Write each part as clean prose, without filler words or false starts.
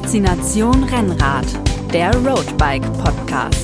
Faszination Rennrad, der Roadbike Podcast.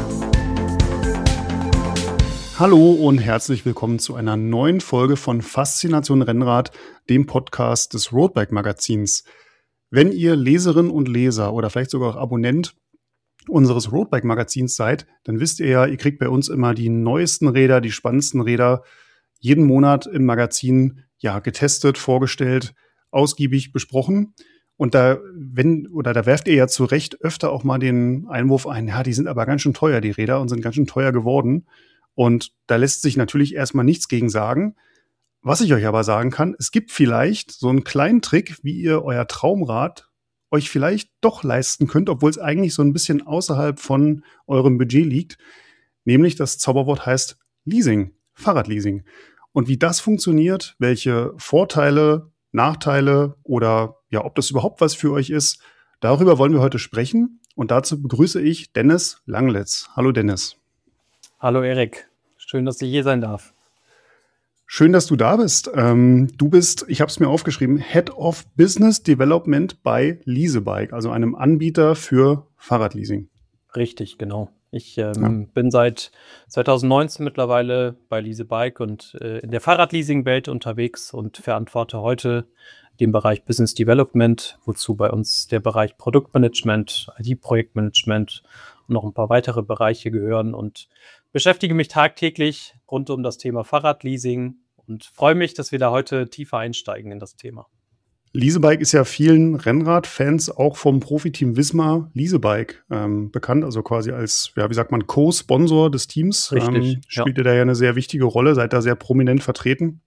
Hallo und herzlich willkommen zu einer neuen Folge von Faszination Rennrad, dem Podcast des Roadbike Magazins. Wenn ihr Leserin und Leser oder vielleicht sogar auch Abonnent unseres Roadbike Magazins seid, dann wisst ihr ja, ihr kriegt bei uns immer die neuesten Räder, die spannendsten Räder jeden Monat im Magazin getestet, vorgestellt, ausgiebig besprochen. Und da werft ihr ja zu Recht öfter auch mal den Einwurf ein, ja, die sind aber ganz schön teuer, die Räder, und sind ganz schön teuer geworden. Und da lässt sich natürlich erstmal nichts gegen sagen. Was ich euch aber sagen kann, es gibt vielleicht so einen kleinen Trick, wie ihr euer Traumrad euch vielleicht doch leisten könnt, obwohl es eigentlich so ein bisschen außerhalb von eurem Budget liegt. Nämlich das Zauberwort heißt Leasing, Fahrradleasing. Und wie das funktioniert, welche Vorteile, Nachteile oder ja, ob das überhaupt was für euch ist, darüber wollen wir heute sprechen. Und dazu begrüße ich Dennis Langlitz. Hallo Dennis. Hallo Erik, schön, dass ich hier sein darf. Schön, dass du da bist. Du bist, ich habe es mir aufgeschrieben, Head of Business Development bei Leasebike, also einem Anbieter für Fahrradleasing. Richtig, genau. Ich bin seit 2019 mittlerweile bei Leasebike und in der Fahrradleasing-Welt unterwegs und verantworte heute den Bereich Business Development, wozu bei uns der Bereich Produktmanagement, IT-Projektmanagement und noch ein paar weitere Bereiche gehören, und beschäftige mich tagtäglich rund um das Thema Fahrradleasing und freue mich, dass wir da heute tiefer einsteigen in das Thema. Leasebike ist ja vielen Rennradfans auch vom Profiteam Wismar Leasebike bekannt, also quasi als, ja, wie sagt man, Co-Sponsor des Teams. Richtig, spielt ihr da ja eine sehr wichtige Rolle, seid da sehr prominent vertreten.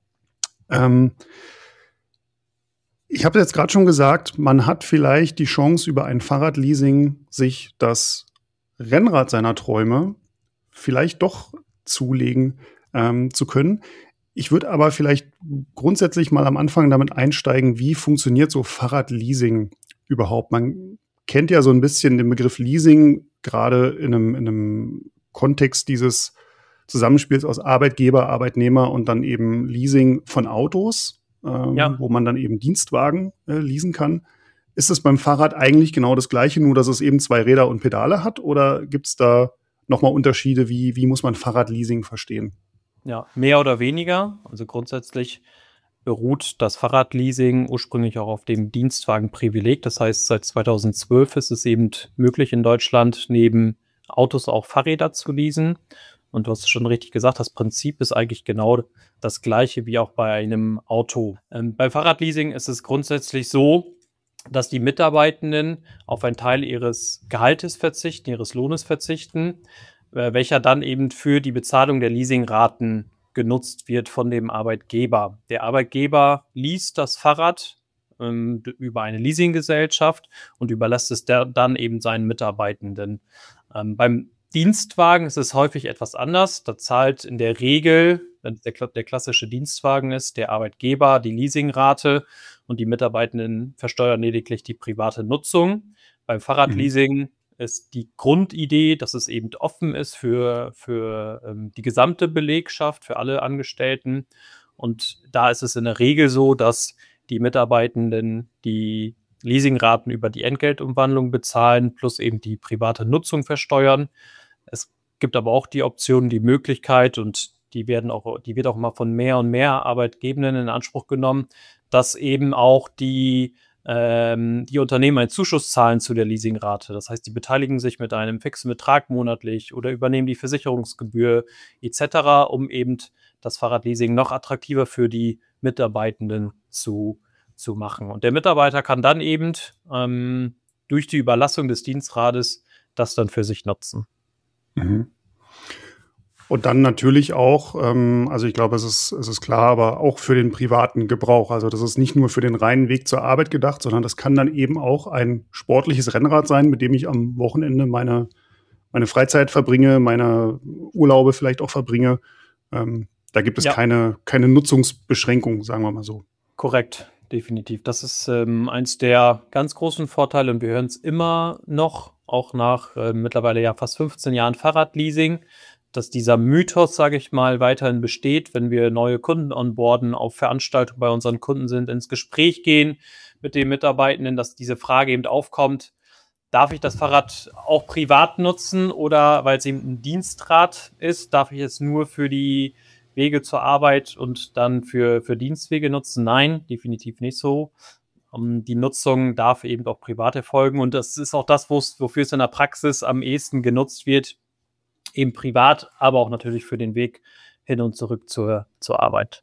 Ich habe jetzt gerade schon gesagt, man hat vielleicht die Chance, über ein Fahrradleasing sich das Rennrad seiner Träume vielleicht doch zulegen zu können. Ich würde aber vielleicht grundsätzlich mal am Anfang damit einsteigen, wie funktioniert so Fahrradleasing überhaupt? Man kennt ja so ein bisschen den Begriff Leasing, gerade in einem Kontext dieses Zusammenspiels aus Arbeitgeber, Arbeitnehmer und dann eben Leasing von Autos, wo man dann eben Dienstwagen leasen kann. Ist es beim Fahrrad eigentlich genau das Gleiche, nur dass es eben 2 Räder und Pedale hat? Oder gibt es da nochmal Unterschiede? Wie muss man Fahrradleasing verstehen? Ja, mehr oder weniger. Also grundsätzlich beruht das Fahrradleasing ursprünglich auch auf dem Dienstwagenprivileg. Das heißt, seit 2012 ist es eben möglich, in Deutschland neben Autos auch Fahrräder zu leasen. Und du hast es schon richtig gesagt, das Prinzip ist eigentlich genau das gleiche wie auch bei einem Auto. Beim Fahrradleasing ist es grundsätzlich so, dass die Mitarbeitenden auf einen Teil ihres Gehaltes verzichten, ihres Lohnes verzichten, welcher dann eben für die Bezahlung der Leasingraten genutzt wird von dem Arbeitgeber. Der Arbeitgeber least das Fahrrad über eine Leasinggesellschaft und überlässt es dann eben seinen Mitarbeitenden. Beim Dienstwagen ist es häufig etwas anders. Da zahlt in der Regel, wenn es der klassische Dienstwagen ist, der Arbeitgeber die Leasingrate und die Mitarbeitenden versteuern lediglich die private Nutzung. Beim Fahrradleasing ist die Grundidee, dass es eben offen ist für die gesamte Belegschaft, für alle Angestellten. Und da ist es in der Regel so, dass die Mitarbeitenden die Leasingraten über die Entgeltumwandlung bezahlen, plus eben die private Nutzung versteuern. Es gibt aber auch die Option, die Möglichkeit, und die wird auch mal von mehr und mehr Arbeitgebenden in Anspruch genommen, dass eben auch die Unternehmen einen Zuschuss zahlen zu der Leasingrate. Das heißt, die beteiligen sich mit einem fixen Betrag monatlich oder übernehmen die Versicherungsgebühr etc., um eben das Fahrradleasing noch attraktiver für die Mitarbeitenden zu machen. Und der Mitarbeiter kann dann eben durch die Überlassung des Dienstrades das dann für sich nutzen. Mhm. Und dann natürlich auch, also ich glaube, es ist klar, aber auch für den privaten Gebrauch. Also das ist nicht nur für den reinen Weg zur Arbeit gedacht, sondern das kann dann eben auch ein sportliches Rennrad sein, mit dem ich am Wochenende meine Freizeit verbringe, meine Urlaube vielleicht auch verbringe. Da gibt es keine Nutzungsbeschränkung, sagen wir mal so. Korrekt, definitiv. Das ist eins der ganz großen Vorteile, und wir hören es immer noch, auch nach mittlerweile fast 15 Jahren Fahrradleasing, dass dieser Mythos, sage ich mal, weiterhin besteht, wenn wir neue Kunden onboarden, auf Veranstaltungen bei unseren Kunden sind, ins Gespräch gehen mit den Mitarbeitenden, dass diese Frage eben aufkommt: Darf ich das Fahrrad auch privat nutzen oder weil es eben ein Dienstrad ist, darf ich es nur für die Wege zur Arbeit und dann für Dienstwege nutzen? Nein, definitiv nicht so. Die Nutzung darf eben auch privat erfolgen und das ist auch das, wofür es in der Praxis am ehesten genutzt wird, eben privat, aber auch natürlich für den Weg hin und zurück zur Arbeit.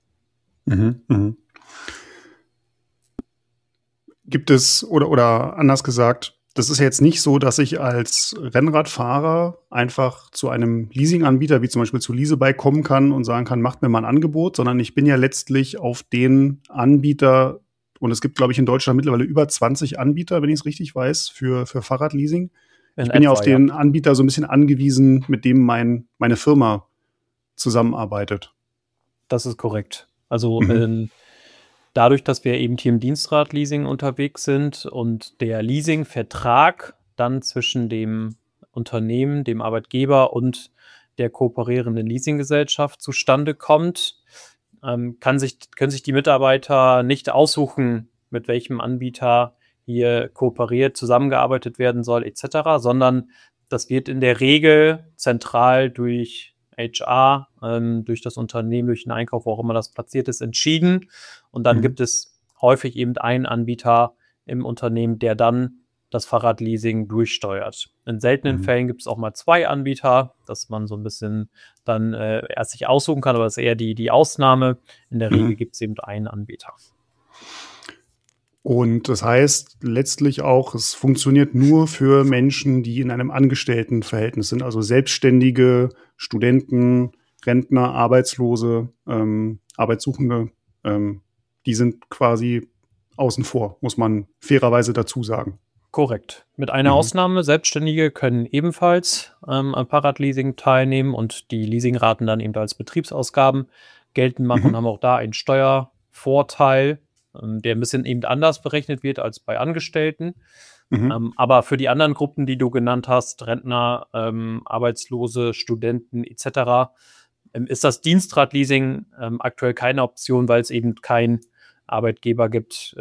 Gibt es, oder anders gesagt, das ist jetzt nicht so, dass ich als Rennradfahrer einfach zu einem Leasinganbieter, wie zum Beispiel zu Leasebike, kommen kann und sagen kann, macht mir mal ein Angebot, sondern ich bin ja letztlich auf den Anbieter, und es gibt, glaube ich, in Deutschland mittlerweile über 20 Anbieter, wenn ich es richtig weiß, für Fahrradleasing. Ich bin ja auf den Anbieter so ein bisschen angewiesen, mit dem meine Firma zusammenarbeitet. Das ist korrekt. Also dadurch, dass wir eben hier im Dienstradleasing unterwegs sind und der Leasingvertrag dann zwischen dem Unternehmen, dem Arbeitgeber und der kooperierenden Leasinggesellschaft zustande kommt, können sich die Mitarbeiter nicht aussuchen, mit welchem Anbieter hier kooperiert, zusammengearbeitet werden soll, etc., sondern das wird in der Regel zentral durch HR, durch das Unternehmen, durch den Einkauf, wo auch immer das platziert ist, entschieden. Und dann gibt es häufig eben einen Anbieter im Unternehmen, der dann das Fahrradleasing durchsteuert. In seltenen Fällen gibt es auch mal 2 Anbieter, dass man so ein bisschen dann erst sich aussuchen kann, aber das ist eher die Ausnahme. In der Regel gibt es eben einen Anbieter. Und das heißt letztlich auch, es funktioniert nur für Menschen, die in einem Angestelltenverhältnis sind, also Selbstständige, Studenten, Rentner, Arbeitslose, Arbeitssuchende, die sind quasi außen vor, muss man fairerweise dazu sagen. Korrekt. Mit einer Ausnahme: Selbstständige können ebenfalls am Fahrradleasing teilnehmen und die Leasingraten dann eben als Betriebsausgaben geltend machen und haben auch da einen Steuervorteil, der ein bisschen eben anders berechnet wird als bei Angestellten. Aber für die anderen Gruppen, die du genannt hast, Rentner, Arbeitslose, Studenten etc., ist das Dienstradleasing aktuell keine Option, weil es eben keinen Arbeitgeber gibt,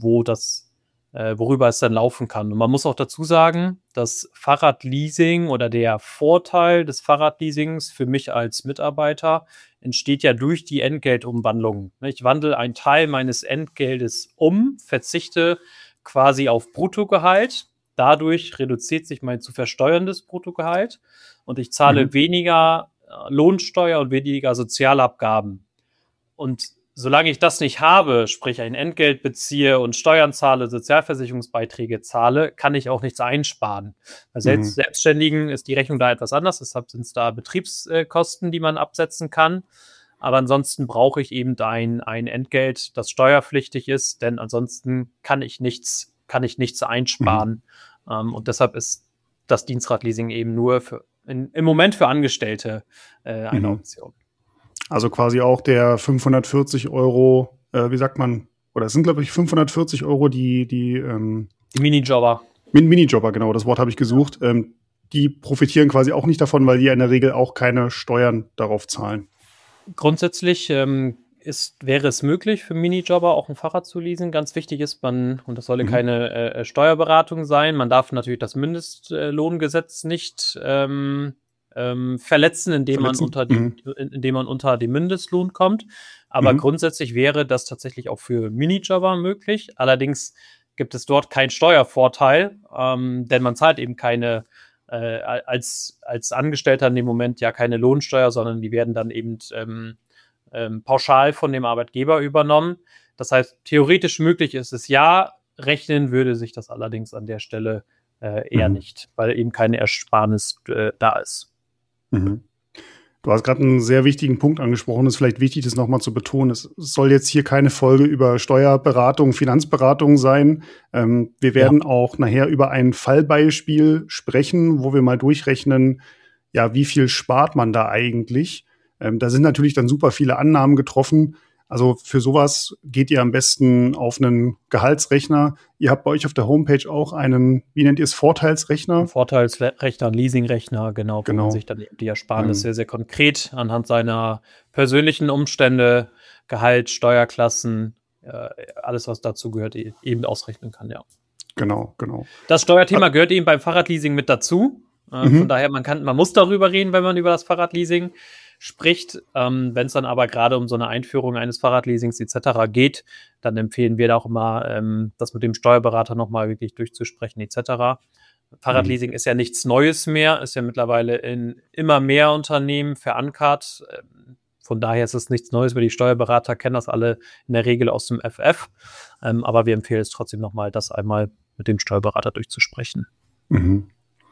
worüber es dann laufen kann. Und man muss auch dazu sagen, das Fahrradleasing oder der Vorteil des Fahrradleasings für mich als Mitarbeiter entsteht ja durch die Entgeltumwandlung. Ich wandle einen Teil meines Entgeltes um, verzichte quasi auf Bruttogehalt. Dadurch reduziert sich mein zu versteuerndes Bruttogehalt und ich zahle weniger Lohnsteuer und weniger Sozialabgaben. Und solange ich das nicht habe, sprich ein Entgelt beziehe und Steuern zahle, Sozialversicherungsbeiträge zahle, kann ich auch nichts einsparen. Bei Selbstständigen ist die Rechnung da etwas anders, deshalb sind es da Betriebskosten, die man absetzen kann. Aber ansonsten brauche ich eben ein Entgelt, das steuerpflichtig ist, denn ansonsten kann ich nichts einsparen. Und deshalb ist das Dienstradleasing eben nur im Moment für Angestellte eine Option. Also quasi auch der 540 Euro, wie sagt man, oder es sind, glaube ich, 540 Euro die Minijobber. Minijobber, genau, das Wort habe ich gesucht. Die profitieren quasi auch nicht davon, weil die in der Regel auch keine Steuern darauf zahlen. Grundsätzlich wäre es möglich, für Minijobber auch ein Fahrrad zu leasen. Ganz wichtig ist, und das solle keine Steuerberatung sein, man darf natürlich das Mindestlohngesetz nicht verletzen, indem man unter den Mindestlohn kommt. Aber grundsätzlich wäre das tatsächlich auch für Minijobber möglich. Allerdings gibt es dort keinen Steuervorteil, denn man zahlt eben keine als Angestellter in dem Moment ja keine Lohnsteuer, sondern die werden dann eben pauschal von dem Arbeitgeber übernommen. Das heißt, theoretisch möglich ist es ja, rechnen würde sich das allerdings an der Stelle eher nicht, weil eben keine Ersparnis da ist. Du hast gerade einen sehr wichtigen Punkt angesprochen. Es ist vielleicht wichtig, das nochmal zu betonen. Es soll jetzt hier keine Folge über Steuerberatung, Finanzberatung sein. Wir werden auch nachher über ein Fallbeispiel sprechen, wo wir mal durchrechnen, ja, wie viel spart man da eigentlich? Da sind natürlich dann super viele Annahmen getroffen. Also für sowas geht ihr am besten auf einen Gehaltsrechner. Ihr habt bei euch auf der Homepage auch einen, wie nennt ihr es, Vorteilsrechner? Ein Vorteilsrechner, ein Leasingrechner, genau, wo Genau. man sich dann eben die Ersparnis sehr, sehr konkret anhand seiner persönlichen Umstände, Gehalt, Steuerklassen, alles, was dazu gehört, eben ausrechnen kann, ja. Genau. Das Steuerthema gehört eben beim Fahrradleasing mit dazu. Von daher, man muss darüber reden, wenn man über das Fahrradleasing spricht. Wenn es dann aber gerade um so eine Einführung eines Fahrradleasings etc. geht, dann empfehlen wir da auch immer, das mit dem Steuerberater nochmal wirklich durchzusprechen etc. Fahrradleasing ist ja nichts Neues mehr, ist ja mittlerweile in immer mehr Unternehmen verankert. Von daher ist es nichts Neues, weil die Steuerberater kennen das alle in der Regel aus dem FF. Aber wir empfehlen es trotzdem nochmal, das einmal mit dem Steuerberater durchzusprechen. Mhm.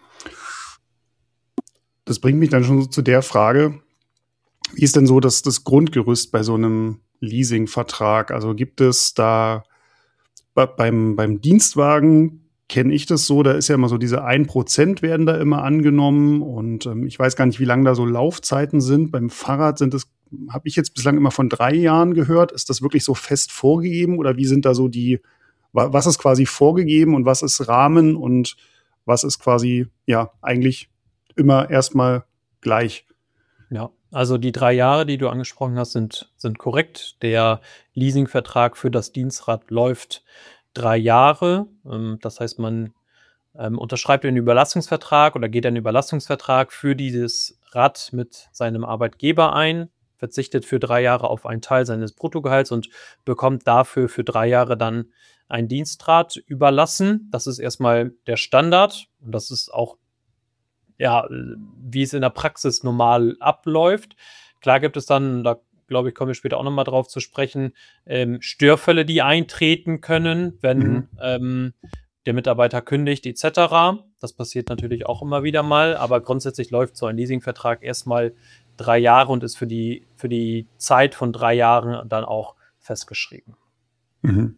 Das bringt mich dann schon zu der Frage, wie ist denn so das Grundgerüst bei so einem Leasingvertrag? Also gibt es da beim Dienstwagen, kenne ich das so, da ist ja immer so diese 1% werden da immer angenommen und ich weiß gar nicht, wie lange da so Laufzeiten sind. Beim Fahrrad habe ich jetzt bislang immer von 3 Jahren gehört. Ist das wirklich so fest vorgegeben oder wie sind da so was ist quasi vorgegeben und was ist Rahmen und was ist quasi, ja, eigentlich immer erstmal gleich? Ja, also die 3 Jahre, die du angesprochen hast, sind korrekt. Der Leasingvertrag für das Dienstrad läuft 3 Jahre. Das heißt, man unterschreibt einen Überlastungsvertrag oder geht einen Überlastungsvertrag für dieses Rad mit seinem Arbeitgeber ein, verzichtet für 3 Jahre auf einen Teil seines Bruttogehalts und bekommt dafür für 3 Jahre dann ein Dienstrad überlassen. Das ist erstmal der Standard und das ist auch ja, wie es in der Praxis normal abläuft. Klar gibt es dann, da glaube ich, kommen wir später auch nochmal drauf zu sprechen, Störfälle, die eintreten können, wenn der Mitarbeiter kündigt etc. Das passiert natürlich auch immer wieder mal, aber grundsätzlich läuft so ein Leasingvertrag erstmal 3 Jahre und ist für die Zeit von 3 Jahren dann auch festgeschrieben. Mhm.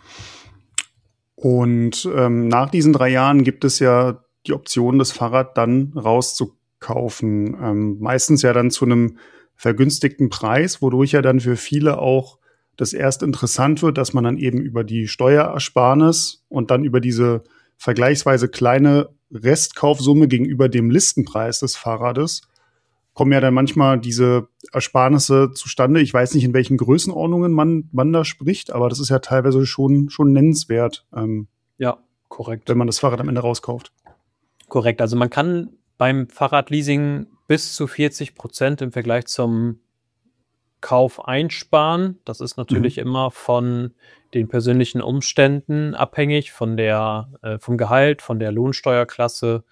Und nach diesen 3 Jahren gibt es ja die Option, das Fahrrad dann rauszukaufen. Meistens ja dann zu einem vergünstigten Preis, wodurch ja dann für viele auch das erst interessant wird, dass man dann eben über die Steuerersparnis und dann über diese vergleichsweise kleine Restkaufsumme gegenüber dem Listenpreis des Fahrrades kommen ja dann manchmal diese Ersparnisse zustande. Ich weiß nicht, in welchen Größenordnungen man da spricht, aber das ist ja teilweise schon nennenswert. Ja, korrekt. Wenn man das Fahrrad am Ende rauskauft. Korrekt, also man kann beim Fahrradleasing bis zu 40% im Vergleich zum Kauf einsparen. Das ist natürlich immer von den persönlichen Umständen abhängig, vom Gehalt, von der Lohnsteuerklasse,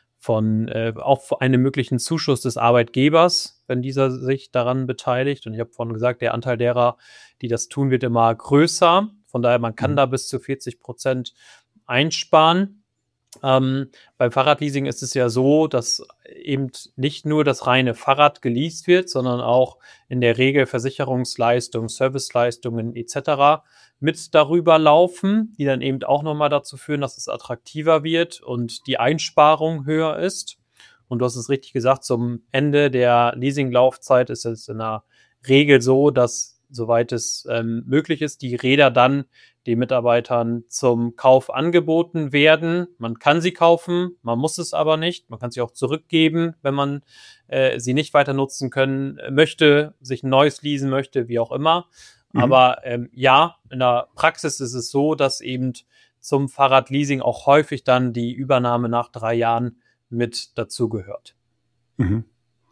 von auch einem möglichen Zuschuss des Arbeitgebers, wenn dieser sich daran beteiligt. Und ich habe vorhin gesagt, der Anteil derer, die das tun, wird immer größer. Von daher, man kann da bis zu 40% einsparen. Beim Fahrradleasing ist es ja so, dass eben nicht nur das reine Fahrrad geleast wird, sondern auch in der Regel Versicherungsleistungen, Serviceleistungen etc. mit darüber laufen, die dann eben auch nochmal dazu führen, dass es attraktiver wird und die Einsparung höher ist. Und du hast es richtig gesagt, zum Ende der Leasinglaufzeit ist es in der Regel so, dass, soweit es möglich ist, die Räder dann den Mitarbeitern zum Kauf angeboten werden. Man kann sie kaufen, man muss es aber nicht. Man kann sie auch zurückgeben, wenn man sie nicht weiter nutzen können möchte, sich ein neues leasen möchte, wie auch immer. Aber ja, in der Praxis ist es so, dass eben zum Fahrradleasing auch häufig dann die Übernahme nach 3 Jahren mit dazugehört. Mhm.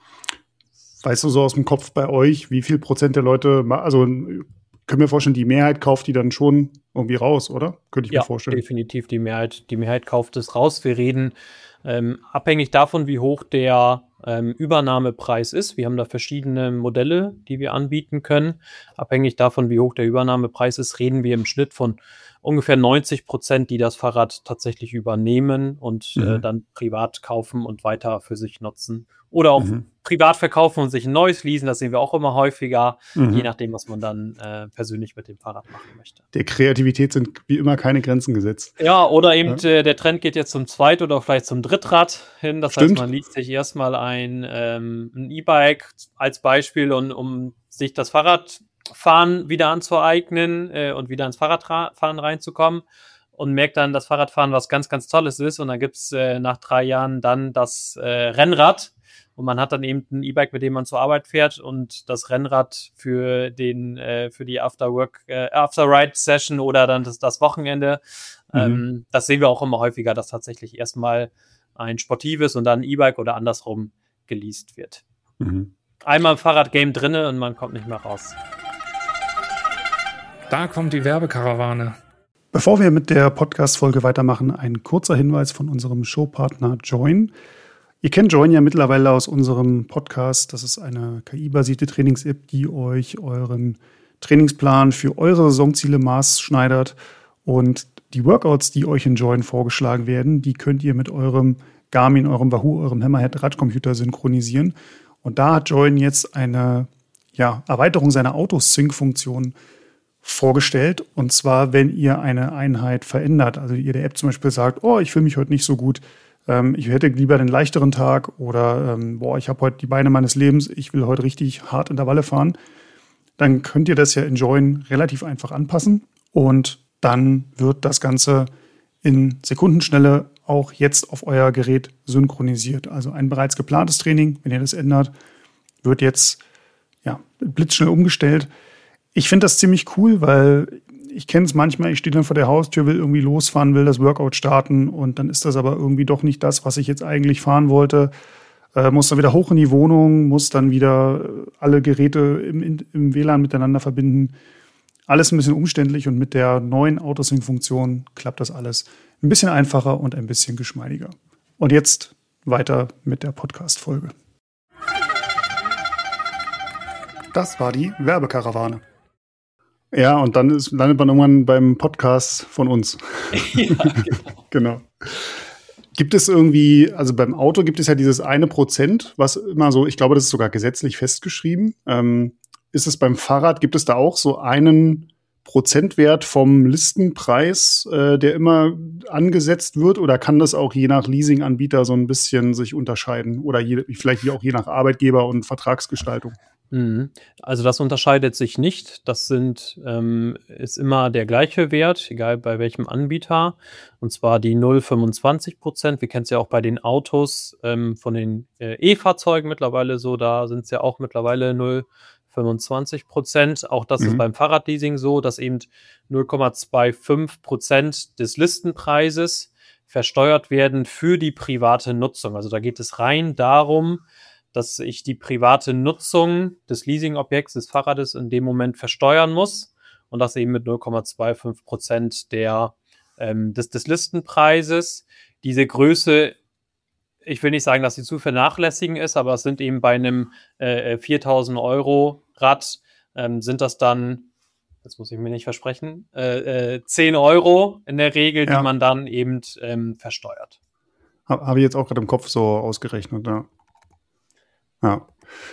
Weißt du so aus dem Kopf bei euch, wie viel Prozent der Leute, also können wir vorstellen, die Mehrheit kauft die dann schon irgendwie raus, oder? Könnte ich mir vorstellen. Ja, definitiv die Mehrheit kauft es raus. Wir reden abhängig davon, wie hoch der Übernahmepreis ist. Wir haben da verschiedene Modelle, die wir anbieten können. Abhängig davon, wie hoch der Übernahmepreis ist, reden wir im Schnitt von ungefähr 90%, die das Fahrrad tatsächlich übernehmen und dann privat kaufen und weiter für sich nutzen. Oder auch privat verkaufen und sich ein neues leasen. Das sehen wir auch immer häufiger, je nachdem, was man dann persönlich mit dem Fahrrad machen möchte. Der Kreativität sind wie immer keine Grenzen gesetzt. Ja, oder eben der Trend geht jetzt zum Zweit- oder vielleicht zum Drittrad hin. Das heißt, man liest sich erstmal ein E-Bike als Beispiel, und um sich das Fahrrad Fahren wieder anzueignen und wieder ins Fahrradfahren reinzukommen und merkt dann, dass Fahrradfahren was ganz, ganz Tolles ist. Und dann gibt's nach 3 Jahren dann das Rennrad. Und man hat dann eben ein E-Bike, mit dem man zur Arbeit fährt und das Rennrad für die After-Ride-Session oder dann das Wochenende. Das sehen wir auch immer häufiger, dass tatsächlich erstmal ein sportives und dann ein E-Bike oder andersrum geleast wird. Einmal im Fahrradgame drinne und man kommt nicht mehr raus. Da kommt die Werbekarawane. Bevor wir mit der Podcast-Folge weitermachen, ein kurzer Hinweis von unserem Showpartner Join. Ihr kennt Join ja mittlerweile aus unserem Podcast. Das ist eine KI-basierte Trainings-App, die euch euren Trainingsplan für eure Saisonziele maßschneidert. Und die Workouts, die euch in Join vorgeschlagen werden, die könnt ihr mit eurem Garmin, eurem Wahoo, eurem Hammerhead-Radcomputer synchronisieren. Und da hat Join jetzt eine Erweiterung seiner Auto-Sync-Funktion vorgestellt. Und zwar, wenn ihr eine Einheit verändert. Also ihr der App zum Beispiel sagt, ich fühle mich heute nicht so gut. Ich hätte lieber den leichteren Tag oder ich habe heute die Beine meines Lebens, ich will heute richtig hart Intervalle fahren, dann könnt ihr das ja in Join relativ einfach anpassen und dann wird das Ganze in Sekundenschnelle auch jetzt auf euer Gerät synchronisiert. Also ein bereits geplantes Training, wenn ihr das ändert, wird jetzt blitzschnell umgestellt. Ich finde das ziemlich cool, weil ich kenne es manchmal, ich stehe dann vor der Haustür, will irgendwie losfahren, will das Workout starten und dann ist das aber irgendwie doch nicht das, was ich jetzt eigentlich fahren wollte. Muss dann wieder hoch in die Wohnung, muss dann wieder alle Geräte im WLAN miteinander verbinden. Alles ein bisschen umständlich und mit der neuen Autosync-Funktion klappt das alles ein bisschen einfacher und ein bisschen geschmeidiger. Und jetzt weiter mit der Podcast-Folge. Das war die Werbekarawane. Ja, und dann landet man irgendwann beim Podcast von uns. Ja, genau. Gibt es irgendwie, also beim Auto gibt es ja dieses 1%, was immer so, ich glaube, das ist sogar gesetzlich festgeschrieben. Ist es beim Fahrrad, gibt es da auch so einen Prozentwert vom Listenpreis, der immer angesetzt wird? Oder kann das auch je nach Leasinganbieter so ein bisschen sich unterscheiden? Oder vielleicht auch je nach Arbeitgeber und Vertragsgestaltung? Also das unterscheidet sich nicht. Das ist immer der gleiche Wert, egal bei welchem Anbieter. Und zwar die 0,25%. Wir kennen es ja auch bei den Autos von den E-Fahrzeugen mittlerweile so. Da sind es ja auch mittlerweile 0,25%. Auch das ist beim Fahrradleasing so, dass eben 0,25% des Listenpreises versteuert werden für die private Nutzung. Also da geht es rein darum, dass ich die private Nutzung des Leasingobjekts, des Fahrrades in dem Moment versteuern muss und das eben mit 0,25% des Listenpreises. Diese Größe, ich will nicht sagen, dass sie zu vernachlässigen ist, aber es sind eben bei einem 4.000 Euro Rad sind das dann, jetzt muss ich mir nicht versprechen, 10 Euro in der Regel, die man dann eben versteuert. Habe ich jetzt auch gerade im Kopf so ausgerechnet, ja. Ja.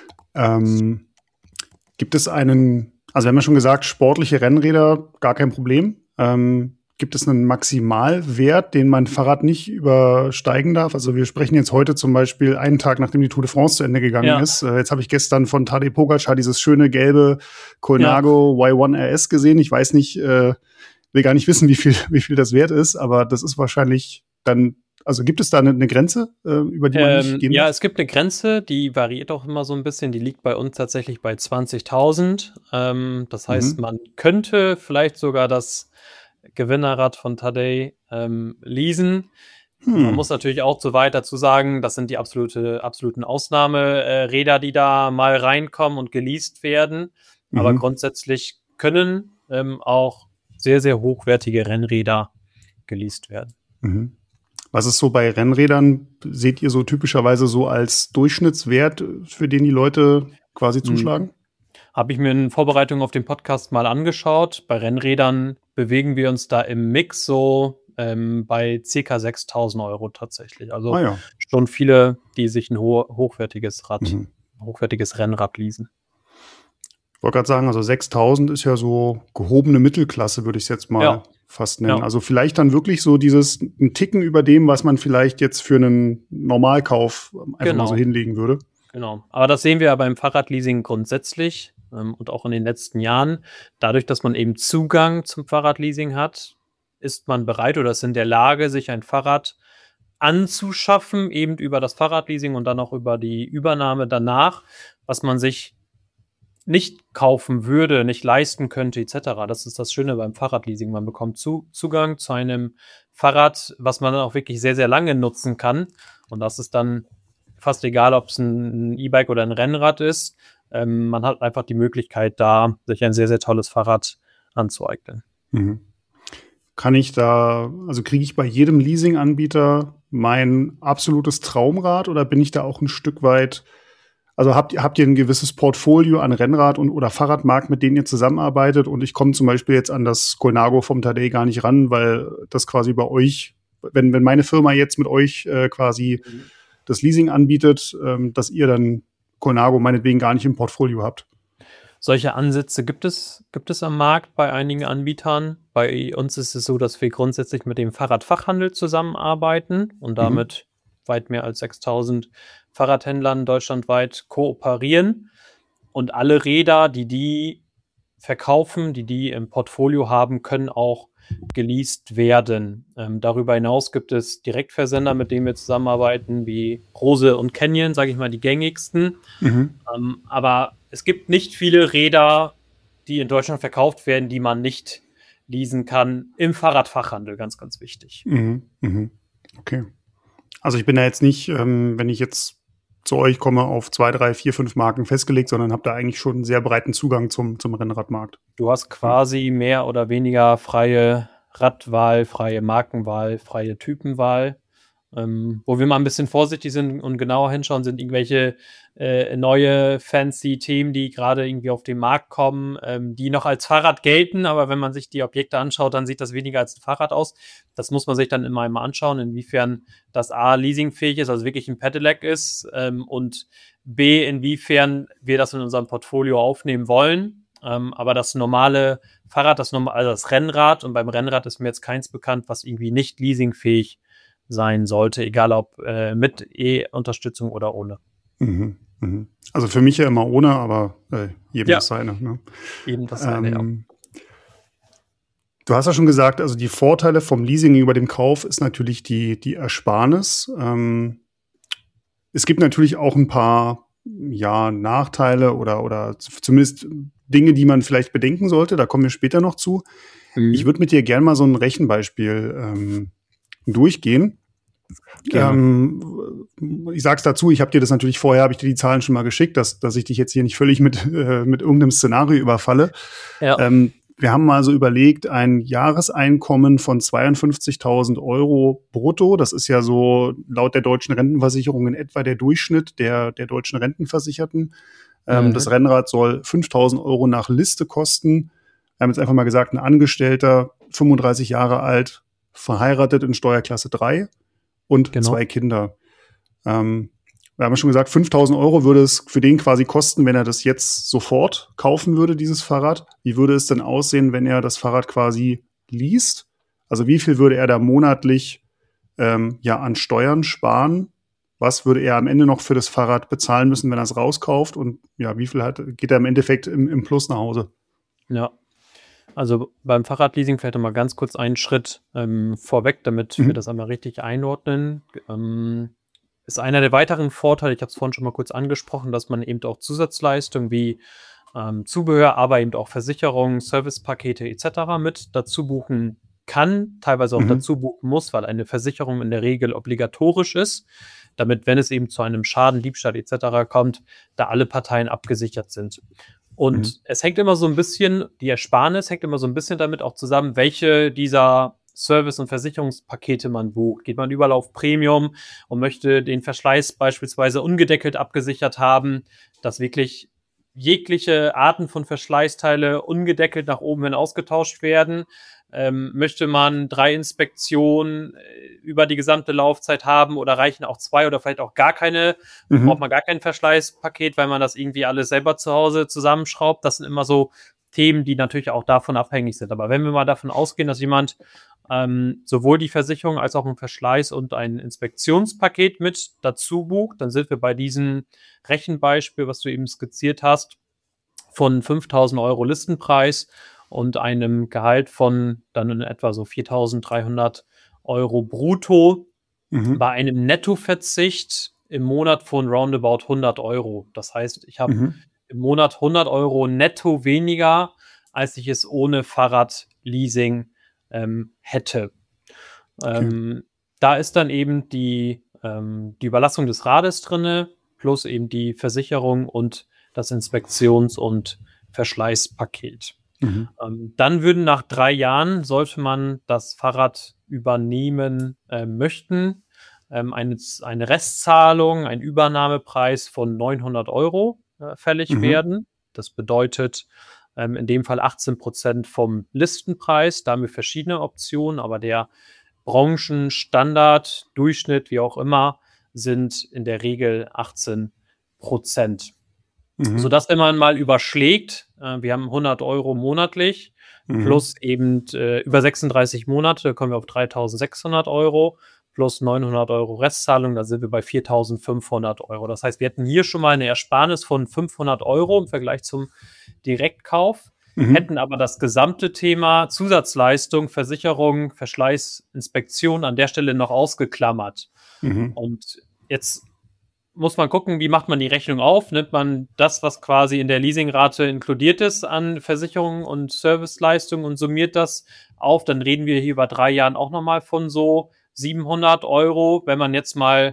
Gibt es also wir haben ja schon gesagt, sportliche Rennräder, gar kein Problem. Gibt es einen Maximalwert, den mein Fahrrad nicht übersteigen darf? Also wir sprechen jetzt heute zum Beispiel einen Tag, nachdem die Tour de France zu Ende gegangen ist. Jetzt habe ich gestern von Tadej Pogačar dieses schöne gelbe Colnago Y1 RS gesehen. Ich weiß nicht, will gar nicht wissen, wie viel das wert ist, aber das ist wahrscheinlich dann. Also gibt es da eine Grenze, über die man nicht gehen darf? Ja, es gibt eine Grenze, die variiert auch immer so ein bisschen. Die liegt bei uns tatsächlich bei 20.000. Das heißt, man könnte vielleicht sogar das Gewinnerrad von Tadej leasen. Man muss natürlich auch so weit dazu sagen, das sind die absoluten Ausnahmeräder, die da mal reinkommen und geleast werden. Aber grundsätzlich können auch sehr, sehr hochwertige Rennräder geleast werden. Was ist so bei Rennrädern, seht ihr so typischerweise so als Durchschnittswert, für den die Leute quasi zuschlagen? Habe ich mir in Vorbereitung auf den Podcast mal angeschaut. Bei Rennrädern bewegen wir uns da im Mix so bei ca. 6.000 Euro tatsächlich. Also schon viele, die sich ein hochwertiges Rennrad leasen. Ich wollte gerade sagen, also 6.000 ist ja so gehobene Mittelklasse, würde ich es jetzt mal fast nennen. Ja. Also vielleicht dann wirklich so ein Ticken über dem, was man vielleicht jetzt für einen Normalkauf einfach mal so hinlegen würde. Genau. Aber das sehen wir ja beim Fahrradleasing grundsätzlich, und auch in den letzten Jahren. Dadurch, dass man eben Zugang zum Fahrradleasing hat, ist man bereit oder ist in der Lage, sich ein Fahrrad anzuschaffen, eben über das Fahrradleasing und dann auch über die Übernahme danach, was man sich nicht kaufen würde, nicht leisten könnte, etc. Das ist das Schöne beim Fahrradleasing. Man bekommt Zugang zu einem Fahrrad, was man dann auch wirklich sehr, sehr lange nutzen kann. Und das ist dann fast egal, ob es ein E-Bike oder ein Rennrad ist. Man hat einfach die Möglichkeit, da sich ein sehr, sehr tolles Fahrrad anzueignen. Mhm. Kriege ich bei jedem Leasing-Anbieter mein absolutes Traumrad oder bin ich da auch ein Stück weit, also habt ihr ein gewisses Portfolio an Rennrad- oder Fahrradmarken, mit denen ihr zusammenarbeitet und ich komme zum Beispiel jetzt an das Colnago vom Tadej gar nicht ran, weil das quasi bei euch, wenn meine Firma jetzt mit euch quasi das Leasing anbietet, dass ihr dann Colnago meinetwegen gar nicht im Portfolio habt. Solche Ansätze gibt es am Markt bei einigen Anbietern. Bei uns ist es so, dass wir grundsätzlich mit dem Fahrradfachhandel zusammenarbeiten und damit weit mehr als 6.000 Fahrradhändlern deutschlandweit kooperieren. Und alle Räder, die verkaufen, die im Portfolio haben, können auch geleast werden. Darüber hinaus gibt es Direktversender, mit denen wir zusammenarbeiten, wie Rose und Canyon, sage ich mal, die gängigsten. Aber es gibt nicht viele Räder, die in Deutschland verkauft werden, die man nicht leasen kann im Fahrradfachhandel, ganz, ganz wichtig. Okay. Also ich bin da jetzt nicht, wenn ich jetzt zu euch komme, auf 2, 3, 4, 5 Marken festgelegt, sondern habe da eigentlich schon einen sehr breiten Zugang zum Rennradmarkt. Du hast quasi mehr oder weniger freie Radwahl, freie Markenwahl, freie Typenwahl. Wo wir mal ein bisschen vorsichtig sind und genauer hinschauen, sind irgendwelche neue fancy Themen, die gerade irgendwie auf den Markt kommen, die noch als Fahrrad gelten, aber wenn man sich die Objekte anschaut, dann sieht das weniger als ein Fahrrad aus. Das muss man sich dann immer einmal anschauen, inwiefern das A, leasingfähig ist, also wirklich ein Pedelec ist, und B, inwiefern wir das in unserem Portfolio aufnehmen wollen. Aber das normale Fahrrad, also das Rennrad, und beim Rennrad ist mir jetzt keins bekannt, was irgendwie nicht leasingfähig sein sollte, egal ob mit E-Unterstützung oder ohne. Also für mich ja immer ohne, aber jedem das seine. Ne? Jedem das seine, ja. Du hast ja schon gesagt, also die Vorteile vom Leasing gegenüber dem Kauf ist natürlich die Ersparnis. Es gibt natürlich auch ein paar Nachteile oder zumindest Dinge, die man vielleicht bedenken sollte. Da kommen wir später noch zu. Ich würde mit dir gerne mal so ein Rechenbeispiel durchgehen. Ich sag's dazu, habe dir die Zahlen schon mal geschickt, dass ich dich jetzt hier nicht völlig mit irgendeinem Szenario überfalle. Ja. Wir haben mal so überlegt, ein Jahreseinkommen von 52.000 € brutto, das ist ja so laut der deutschen Rentenversicherung in etwa der Durchschnitt der deutschen Rentenversicherten. Das Rennrad soll 5.000 € nach Liste kosten. Wir haben jetzt einfach mal gesagt, ein Angestellter, 35 Jahre alt, verheiratet in Steuerklasse 3 und 2 Kinder. Wir haben schon gesagt, 5.000 € würde es für den quasi kosten, wenn er das jetzt sofort kaufen würde, dieses Fahrrad. Wie würde es denn aussehen, wenn er das Fahrrad quasi least? Also wie viel würde er da monatlich an Steuern sparen? Was würde er am Ende noch für das Fahrrad bezahlen müssen, wenn er es rauskauft? Und wie viel geht er im Endeffekt im Plus nach Hause? Ja. Also beim Fahrradleasing vielleicht noch mal ganz kurz einen Schritt vorweg, damit wir das einmal richtig einordnen. Ist einer der weiteren Vorteile, ich habe es vorhin schon mal kurz angesprochen, dass man eben auch Zusatzleistungen wie Zubehör, aber eben auch Versicherungen, Servicepakete etc. mit dazu buchen kann, teilweise auch dazu buchen muss, weil eine Versicherung in der Regel obligatorisch ist, damit, wenn es eben zu einem Schaden, Diebstahl etc. kommt, da alle Parteien abgesichert sind. Und es hängt immer so ein bisschen, die Ersparnis hängt immer so ein bisschen damit auch zusammen, welche dieser Service- und Versicherungspakete man bucht. Geht man überall auf Premium und möchte den Verschleiß beispielsweise ungedeckelt abgesichert haben, dass wirklich jegliche Arten von Verschleißteile ungedeckelt nach oben hin ausgetauscht werden. Möchte man 3 Inspektionen über die gesamte Laufzeit haben oder reichen auch 2 oder vielleicht auch gar keine, braucht man gar kein Verschleißpaket, weil man das irgendwie alles selber zu Hause zusammenschraubt. Das sind immer so Themen, die natürlich auch davon abhängig sind. Aber wenn wir mal davon ausgehen, dass jemand sowohl die Versicherung als auch ein Verschleiß- und ein Inspektionspaket mit dazu bucht, dann sind wir bei diesem Rechenbeispiel, was du eben skizziert hast, von 5.000 Euro Listenpreis und einem Gehalt von dann in etwa so 4.300 Euro brutto bei einem Nettoverzicht im Monat von roundabout 100 Euro. Das heißt, ich habe im Monat 100 Euro netto weniger, als ich es ohne Fahrradleasing hätte. Okay. Da ist dann eben die Überlassung des Rades drinne, plus eben die Versicherung und das Inspektions- und Verschleißpaket. Dann würden nach 3 Jahren, sollte man das Fahrrad übernehmen möchten, eine Restzahlung, ein Übernahmepreis von 900 Euro fällig werden. Das bedeutet in dem Fall 18% vom Listenpreis. Da haben wir verschiedene Optionen, aber der Branchenstandard, Durchschnitt, wie auch immer, sind in der Regel 18%. Sodass, wenn man mal überschlägt, wir haben 100 Euro monatlich, plus eben über 36 Monate, kommen wir auf 3.600 Euro, plus 900 Euro Restzahlung, da sind wir bei 4.500 Euro. Das heißt, wir hätten hier schon mal eine Ersparnis von 500 Euro im Vergleich zum Direktkauf, hätten aber das gesamte Thema Zusatzleistung, Versicherung, Verschleiß, Inspektion an der Stelle noch ausgeklammert. Und jetzt muss man gucken, wie macht man die Rechnung auf? Nimmt man das, was quasi in der Leasingrate inkludiert ist an Versicherungen und Serviceleistungen und summiert das auf? Dann reden wir hier über 3 Jahren auch nochmal von so 700 Euro. Wenn man jetzt mal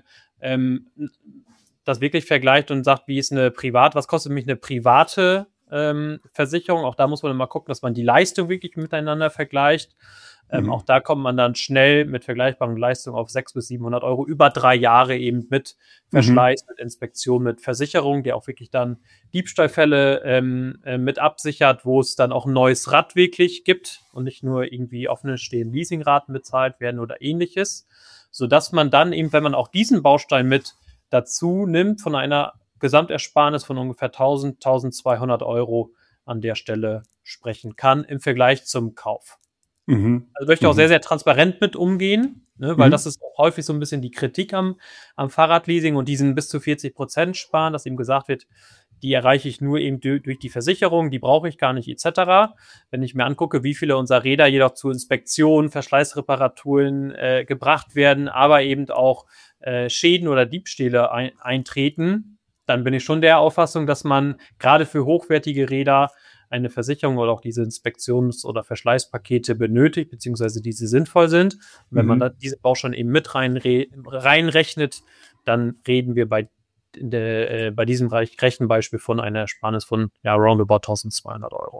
das wirklich vergleicht und sagt, was kostet mich eine private Versicherung? Auch da muss man immer gucken, dass man die Leistung wirklich miteinander vergleicht. Auch da kommt man dann schnell mit vergleichbaren Leistungen auf 600 bis 700 Euro über 3 Jahre eben mit Verschleiß, mit Inspektion, mit Versicherung, der auch wirklich dann Diebstahlfälle mit absichert, wo es dann auch ein neues Rad wirklich gibt und nicht nur irgendwie offene stehende Leasingraten bezahlt werden oder ähnliches, sodass man dann eben, wenn man auch diesen Baustein mit dazu nimmt, von einer Gesamtersparnis von ungefähr 1.000, 1.200 Euro an der Stelle sprechen kann im Vergleich zum Kauf. Also möchte ich auch sehr, sehr transparent mit umgehen, ne, weil das ist auch häufig so ein bisschen die Kritik am Fahrradleasing und diesen bis zu 40% sparen, dass eben gesagt wird, die erreiche ich nur eben durch die Versicherung, die brauche ich gar nicht etc. Wenn ich mir angucke, wie viele unserer Räder jedoch zu Inspektionen, Verschleißreparaturen gebracht werden, aber eben auch Schäden oder Diebstähle eintreten, dann bin ich schon der Auffassung, dass man gerade für hochwertige Räder eine Versicherung oder auch diese Inspektions- oder Verschleißpakete benötigt, beziehungsweise diese sinnvoll sind. Und wenn man da diese Bausteine eben mit reinrechnet, dann reden wir bei diesem Rechenbeispiel von einer Ersparnis von roundabout 1.200 Euro.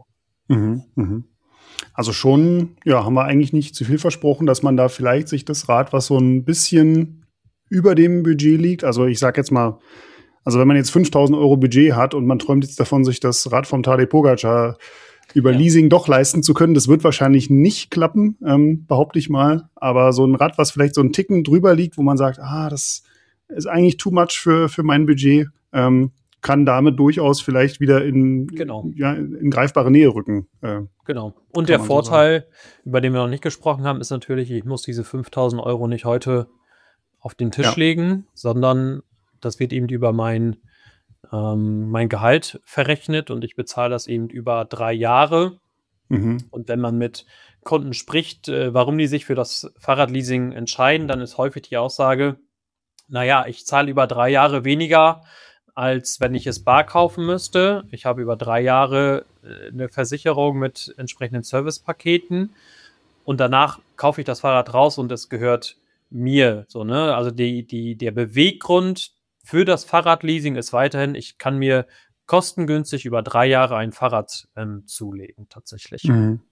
Also schon, haben wir eigentlich nicht zu viel versprochen, dass man da vielleicht sich das Rad, was so ein bisschen über dem Budget liegt, also ich sag jetzt mal, also wenn man jetzt 5.000 Euro Budget hat und man träumt jetzt davon, sich das Rad vom Tadej Pogačar über Leasing doch leisten zu können, das wird wahrscheinlich nicht klappen, behaupte ich mal. Aber so ein Rad, was vielleicht so einen Ticken drüber liegt, wo man sagt, das ist eigentlich too much für mein Budget, kann damit durchaus vielleicht wieder in greifbare Nähe rücken. Genau. Und der Vorteil, über den wir noch nicht gesprochen haben, ist natürlich, ich muss diese 5.000 Euro nicht heute auf den Tisch legen, sondern das wird eben über mein Gehalt verrechnet und ich bezahle das eben über 3 Jahre. Und wenn man mit Kunden spricht, warum die sich für das Fahrradleasing entscheiden, dann ist häufig die Aussage, ich zahle über 3 Jahre weniger, als wenn ich es bar kaufen müsste. Ich habe über 3 Jahre eine Versicherung mit entsprechenden Servicepaketen und danach kaufe ich das Fahrrad raus und es gehört mir. So, ne? Also der Beweggrund für das Fahrradleasing ist weiterhin, ich kann mir kostengünstig über 3 Jahre ein Fahrrad zulegen, tatsächlich.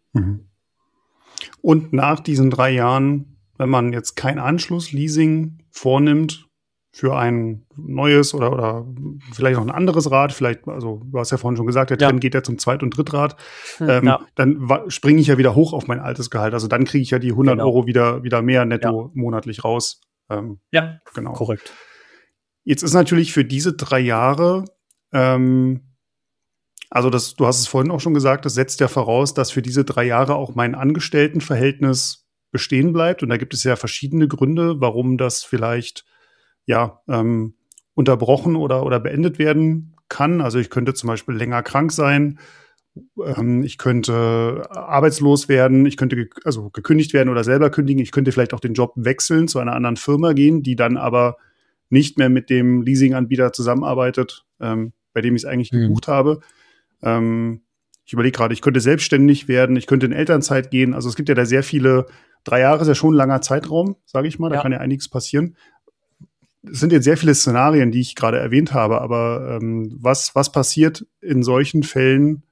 Und nach diesen 3 Jahren, wenn man jetzt kein Anschlussleasing vornimmt für ein neues oder vielleicht noch ein anderes Rad, vielleicht, also du hast ja vorhin schon gesagt, der Trend geht ja zum Zweit- und Drittrad, dann springe ich ja wieder hoch auf mein altes Gehalt. Also dann kriege ich ja die 100 Euro wieder mehr netto monatlich raus. Genau. Korrekt. Jetzt ist natürlich für diese 3 Jahre, du hast es vorhin auch schon gesagt, das setzt ja voraus, dass für diese 3 Jahre auch mein Angestelltenverhältnis bestehen bleibt. Und da gibt es ja verschiedene Gründe, warum das vielleicht unterbrochen oder beendet werden kann. Also ich könnte zum Beispiel länger krank sein, ich könnte arbeitslos werden, ich könnte gekündigt werden oder selber kündigen. Ich könnte vielleicht auch den Job wechseln, zu einer anderen Firma gehen, die dann aber nicht mehr mit dem Leasinganbieter zusammenarbeitet, bei dem ich es eigentlich gebucht habe. Ich überlege gerade, ich könnte selbstständig werden, ich könnte in Elternzeit gehen. Also es gibt ja da sehr viele, 3 Jahre ist ja schon ein langer Zeitraum, sage ich mal, da kann ja einiges passieren. Es sind jetzt sehr viele Szenarien, die ich gerade erwähnt habe, aber was passiert in solchen Fällen?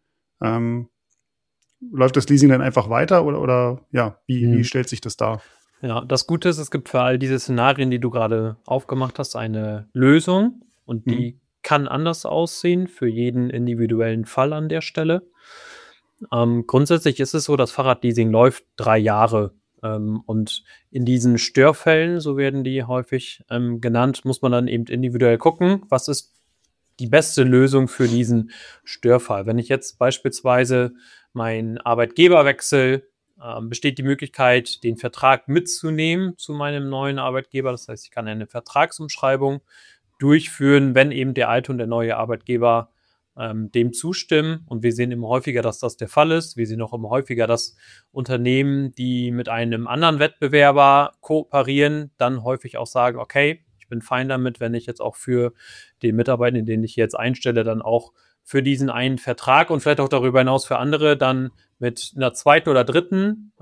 Läuft das Leasing dann einfach weiter oder wie stellt sich das dar? Ja, das Gute ist, es gibt für all diese Szenarien, die du gerade aufgemacht hast, eine Lösung und die kann anders aussehen für jeden individuellen Fall an der Stelle. Grundsätzlich ist es so, das Fahrradleasing läuft 3 Jahre und in diesen Störfällen, so werden die häufig genannt, muss man dann eben individuell gucken, was ist die beste Lösung für diesen Störfall. Wenn ich jetzt beispielsweise meinen Arbeitgeber wechsle, besteht die Möglichkeit, den Vertrag mitzunehmen zu meinem neuen Arbeitgeber. Das heißt, ich kann eine Vertragsumschreibung durchführen, wenn eben der alte und der neue Arbeitgeber dem zustimmen. Und wir sehen immer häufiger, dass das der Fall ist. Wir sehen auch immer häufiger, dass Unternehmen, die mit einem anderen Wettbewerber kooperieren, dann häufig auch sagen, okay, ich bin fein damit, wenn ich jetzt auch für den Mitarbeiter, den ich jetzt einstelle, dann auch für diesen einen Vertrag und vielleicht auch darüber hinaus für andere dann mit einer zweiten oder dritten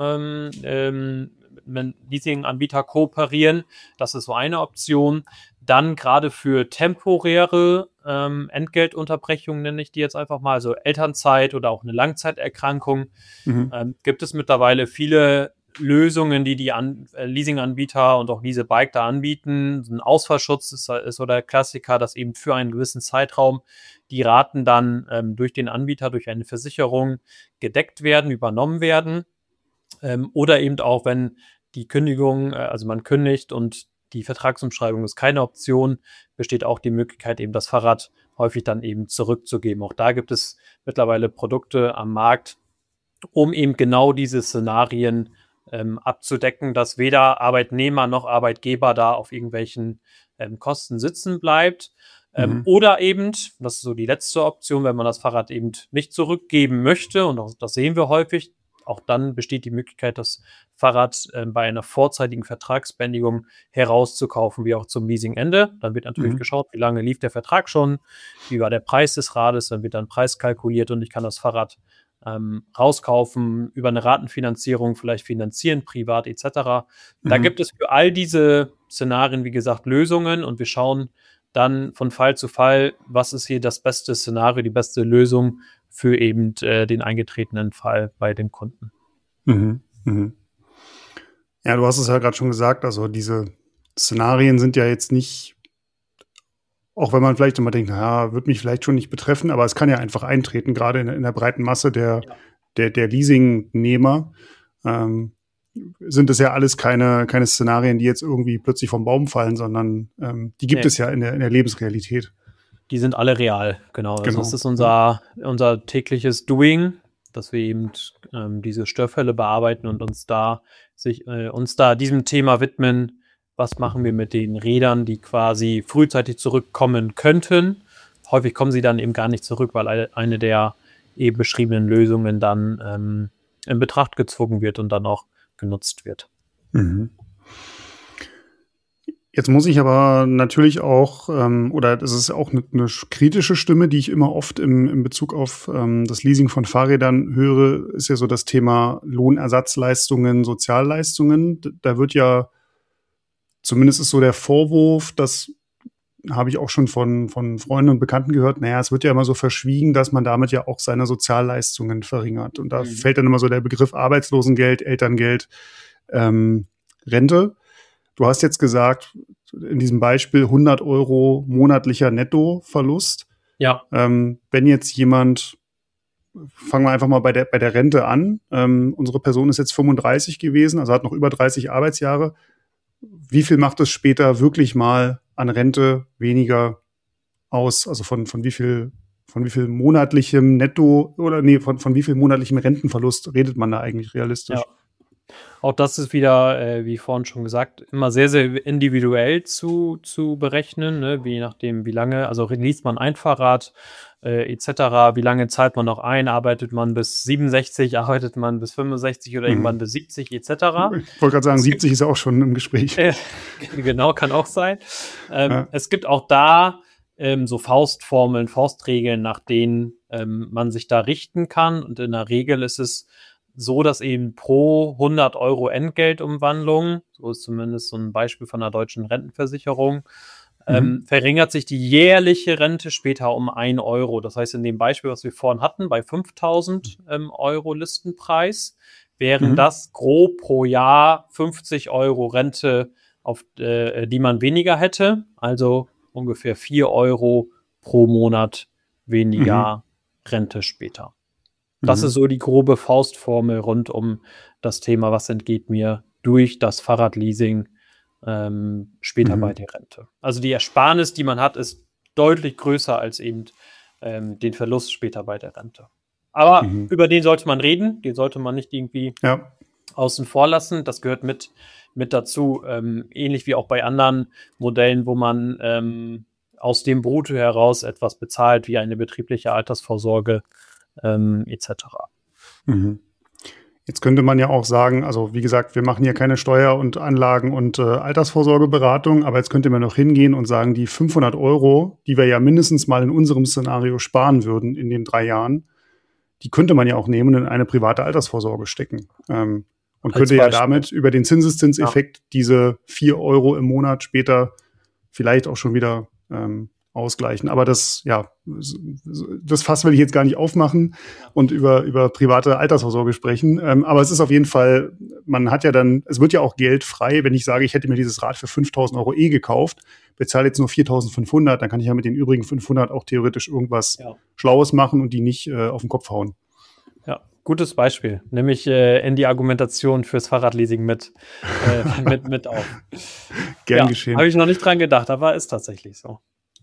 Leasinganbieter kooperieren. Das ist so eine Option. Dann gerade für temporäre Entgeltunterbrechungen, nenne ich die jetzt einfach mal, also Elternzeit oder auch eine Langzeiterkrankung, gibt es mittlerweile viele Lösungen, die Leasinganbieter und auch Leasebike da anbieten. Ein Ausfallschutz ist so der Klassiker, dass eben für einen gewissen Zeitraum die Raten dann durch den Anbieter, durch eine Versicherung gedeckt werden, übernommen werden. Oder eben auch, wenn die Kündigung, also man kündigt und die Vertragsumschreibung ist keine Option, besteht auch die Möglichkeit, eben das Fahrrad häufig dann eben zurückzugeben. Auch da gibt es mittlerweile Produkte am Markt, um eben genau diese Szenarien abzudecken, dass weder Arbeitnehmer noch Arbeitgeber da auf irgendwelchen Kosten sitzen bleibt. Oder eben, das ist so die letzte Option, wenn man das Fahrrad eben nicht zurückgeben möchte, und auch das sehen wir häufig, auch dann besteht die Möglichkeit, das Fahrrad bei einer vorzeitigen Vertragsbeendigung herauszukaufen, wie auch zum Leasingende. Dann wird natürlich geschaut, wie lange lief der Vertrag schon, wie war der Preis des Rades, dann wird dann Preis kalkuliert und ich kann das Fahrrad rauskaufen, über eine Ratenfinanzierung vielleicht finanzieren, privat etc. Da gibt es für all diese Szenarien, wie gesagt, Lösungen und wir schauen dann von Fall zu Fall, was ist hier das beste Szenario, die beste Lösung für eben den eingetretenen Fall bei dem Kunden. Ja, du hast es ja gerade schon gesagt, also diese Szenarien sind ja jetzt nicht, auch wenn man vielleicht immer denkt, naja, wird mich vielleicht schon nicht betreffen, aber es kann ja einfach eintreten, gerade in der breiten Masse der Leasingnehmer. Sind es ja alles keine Szenarien, die jetzt irgendwie plötzlich vom Baum fallen, sondern die gibt es ja in der Lebensrealität. Die sind alle real, genau. Also das ist unser tägliches Doing, dass wir eben diese Störfälle bearbeiten und uns da diesem Thema widmen. Was machen wir mit den Rädern, die quasi frühzeitig zurückkommen könnten? Häufig kommen sie dann eben gar nicht zurück, weil eine der eben beschriebenen Lösungen dann in Betracht gezogen wird und dann auch genutzt wird. Jetzt muss ich aber natürlich auch, oder das ist auch eine kritische Stimme, die ich immer oft im Bezug auf das Leasing von Fahrrädern höre, ist ja so das Thema Lohnersatzleistungen, Sozialleistungen. Da wird ja, zumindest ist so der Vorwurf, das habe ich auch schon von Freunden und Bekannten gehört, naja, es wird ja immer so verschwiegen, dass man damit ja auch seine Sozialleistungen verringert. Und da fällt dann immer so der Begriff Arbeitslosengeld, Elterngeld, Rente. Du hast jetzt gesagt, in diesem Beispiel 100 € monatlicher Nettoverlust. Ja. Wenn jetzt jemand, fangen wir einfach mal bei der Rente an, unsere Person ist jetzt 35 gewesen, also hat noch über 30 Arbeitsjahre. Wie viel macht es später wirklich mal an Rente weniger aus? Also von wie viel monatlichem Netto oder von wie viel monatlichem Rentenverlust redet man da eigentlich realistisch? Ja. Auch das ist wieder, wie vorhin schon gesagt, immer sehr, sehr individuell zu berechnen, ne? Je nachdem, wie lange, also liest man ein Fahrrad, etc., wie lange zahlt man noch ein, arbeitet man bis 67, arbeitet man bis 65 oder irgendwann bis 70, etc. Ich wollte gerade sagen, 70 ist ja auch schon im Gespräch. Genau, kann auch sein. Ja. Es gibt auch da so Faustformeln, Faustregeln, nach denen man sich da richten kann. Und in der Regel ist es so, dass eben pro 100 Euro Entgeltumwandlung, so ist zumindest so ein Beispiel von der deutschen Rentenversicherung, verringert sich die jährliche Rente später um 1 Euro. Das heißt, in dem Beispiel, was wir vorhin hatten, bei 5.000 Euro Listenpreis, wären das grob pro Jahr 50 Euro Rente, auf die man weniger hätte. Also ungefähr 4 Euro pro Monat weniger Rente später. Das ist so die grobe Faustformel rund um das Thema, was entgeht mir durch das Fahrradleasing später bei der Rente. Also die Ersparnis, die man hat, ist deutlich größer als eben den Verlust später bei der Rente. Aber über den sollte man reden, den sollte man nicht irgendwie außen vor lassen. Das gehört mit dazu, ähnlich wie auch bei anderen Modellen, wo man aus dem Brutto heraus etwas bezahlt, wie eine betriebliche Altersvorsorge, etc. Jetzt könnte man ja auch sagen, also wie gesagt, wir machen hier keine Steuer- und Anlagen- und Altersvorsorgeberatung, aber jetzt könnte man noch hingehen und sagen, die 500 Euro, die wir ja mindestens mal in unserem Szenario sparen würden in den 3 Jahren, die könnte man ja auch nehmen und in eine private Altersvorsorge stecken. Und könnte ja damit über den Zinseszinseffekt diese 4 Euro im Monat später vielleicht auch schon wieder ausgleichen. Aber das Fass will ich jetzt gar nicht aufmachen und über private Altersvorsorge sprechen. Aber es ist auf jeden Fall, man hat ja dann, es wird ja auch Geld frei, wenn ich sage, ich hätte mir dieses Rad für 5.000 Euro gekauft, bezahle jetzt nur 4.500, dann kann ich ja mit den übrigen 500 auch theoretisch irgendwas Schlaues machen und die nicht auf den Kopf hauen. Ja, gutes Beispiel. Nämlich in die Argumentation fürs Fahrradleasing mit auf. Gern geschehen. Habe ich noch nicht dran gedacht, aber ist tatsächlich so.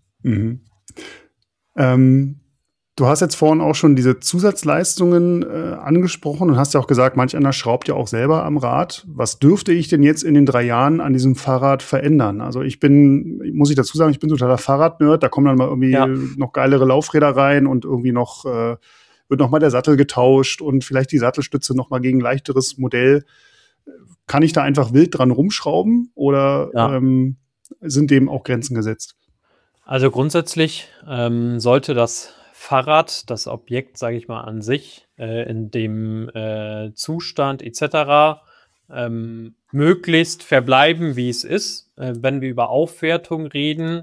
Du hast jetzt vorhin auch schon diese Zusatzleistungen angesprochen und hast ja auch gesagt, manch einer schraubt ja auch selber am Rad. Was dürfte ich denn jetzt in den 3 Jahren an diesem Fahrrad verändern? Also muss ich dazu sagen, ich bin totaler Fahrradnerd, da kommen dann mal irgendwie noch geilere Laufräder rein und irgendwie noch wird noch mal der Sattel getauscht und vielleicht die Sattelstütze noch mal gegen leichteres Modell. Kann ich da einfach wild dran rumschrauben oder sind dem auch Grenzen gesetzt? Also grundsätzlich sollte das Fahrrad, das Objekt, sage ich mal, an sich, in dem Zustand etc. Möglichst verbleiben, wie es ist. Wenn wir über Aufwertung reden,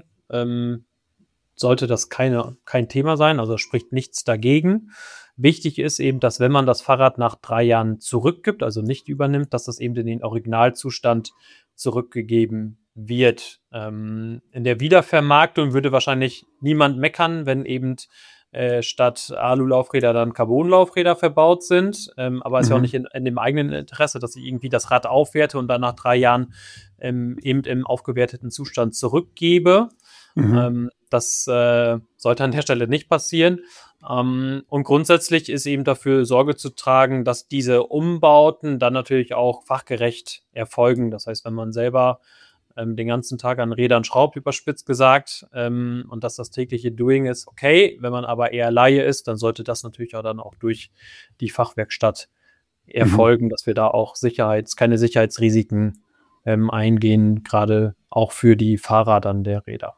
sollte das kein Thema sein, also spricht nichts dagegen. Wichtig ist eben, dass wenn man das Fahrrad nach 3 Jahren zurückgibt, also nicht übernimmt, dass das eben in den Originalzustand zurückgegeben wird. In der Wiedervermarktung würde wahrscheinlich niemand meckern, wenn eben statt Alu-Laufräder dann Carbon-Laufräder verbaut sind. Aber es ist ja auch nicht in dem eigenen Interesse, dass ich irgendwie das Rad aufwerte und dann nach 3 Jahren eben im aufgewerteten Zustand zurückgebe. Das sollte an der Stelle nicht passieren. Und grundsätzlich ist eben dafür Sorge zu tragen, dass diese Umbauten dann natürlich auch fachgerecht erfolgen. Das heißt, wenn man selber den ganzen Tag an Rädern schraubt, überspitzt gesagt, und dass das tägliche Doing ist, okay. Wenn man aber eher Laie ist, dann sollte das natürlich auch dann auch durch die Fachwerkstatt erfolgen, dass wir da auch keine Sicherheitsrisiken eingehen, gerade auch für die Fahrer dann der Räder.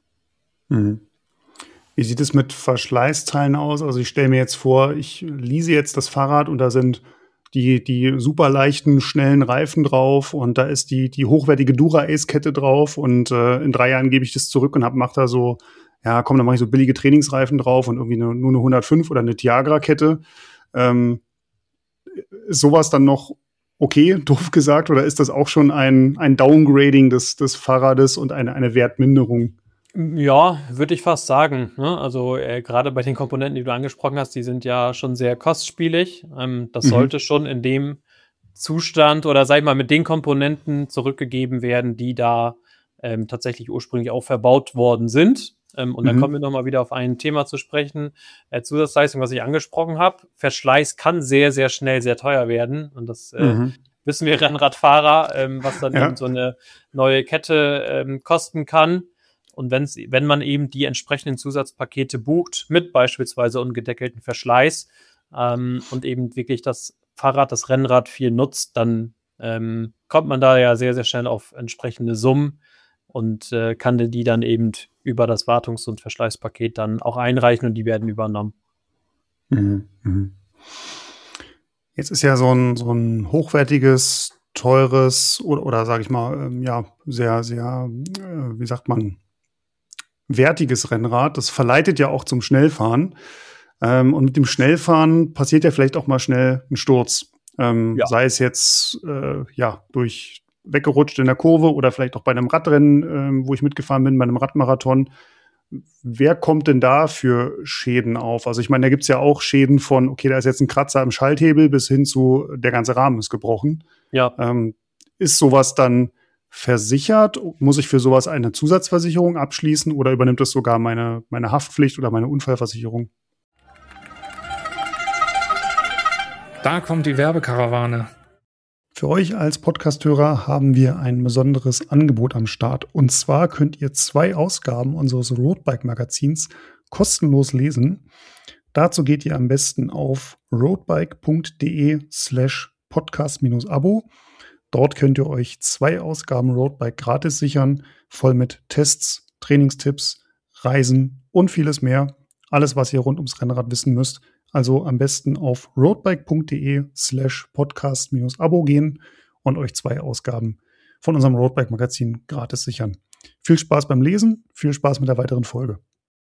Wie sieht es mit Verschleißteilen aus? Also ich stelle mir jetzt vor, ich lease jetzt das Fahrrad und da sind die super leichten, schnellen Reifen drauf und da ist die hochwertige Dura-Ace-Kette drauf und in 3 Jahren gebe ich das zurück und mache da so, dann mache ich so billige Trainingsreifen drauf und irgendwie nur eine 105 oder eine Tiagra-Kette. Ist sowas dann noch okay, doof gesagt, oder ist das auch schon ein Downgrading des Fahrrades und eine Wertminderung? Ja, würde ich fast sagen. Ne? Also gerade bei den Komponenten, die du angesprochen hast, die sind ja schon sehr kostspielig. Das sollte schon in dem Zustand oder sag ich mal mit den Komponenten zurückgegeben werden, die da tatsächlich ursprünglich auch verbaut worden sind. Und dann kommen wir nochmal wieder auf ein Thema zu sprechen. Zusatzleistung, was ich angesprochen habe. Verschleiß kann sehr, sehr schnell sehr teuer werden. Und das wissen wir Rennradfahrer, was dann eben so eine neue Kette kosten kann. Und wenn man eben die entsprechenden Zusatzpakete bucht, mit beispielsweise ungedeckelten Verschleiß und eben wirklich das Rennrad viel nutzt, dann kommt man da ja sehr, sehr schnell auf entsprechende Summen und kann die dann eben über das Wartungs- und Verschleißpaket dann auch einreichen und die werden übernommen. Jetzt ist ja so ein hochwertiges, teures oder sage ich mal, sehr, sehr, wie sagt man, wertiges Rennrad. Das verleitet ja auch zum Schnellfahren. Und mit dem Schnellfahren passiert ja vielleicht auch mal schnell ein Sturz. Sei es jetzt durch weggerutscht in der Kurve oder vielleicht auch bei einem Radrennen, wo ich mitgefahren bin, bei einem Radmarathon. Wer kommt denn da für Schäden auf? Also ich meine, da gibt's ja auch Schäden von, okay, da ist jetzt ein Kratzer im Schalthebel bis hin zu, der ganze Rahmen ist gebrochen. Ja. Ist sowas dann versichert? Muss ich für sowas eine Zusatzversicherung abschließen oder übernimmt das sogar meine Haftpflicht oder meine Unfallversicherung? Da kommt die Werbekarawane. Für euch als Podcasthörer haben wir ein besonderes Angebot am Start. Und zwar könnt ihr 2 Ausgaben unseres Roadbike-Magazins kostenlos lesen. Dazu geht ihr am besten auf roadbike.de/podcast-abo. Dort könnt ihr euch 2 Ausgaben Roadbike gratis sichern, voll mit Tests, Trainingstipps, Reisen und vieles mehr. Alles, was ihr rund ums Rennrad wissen müsst. Also am besten auf roadbike.de/podcast-abo gehen und euch 2 Ausgaben von unserem Roadbike-Magazin gratis sichern. Viel Spaß beim Lesen, viel Spaß mit der weiteren Folge.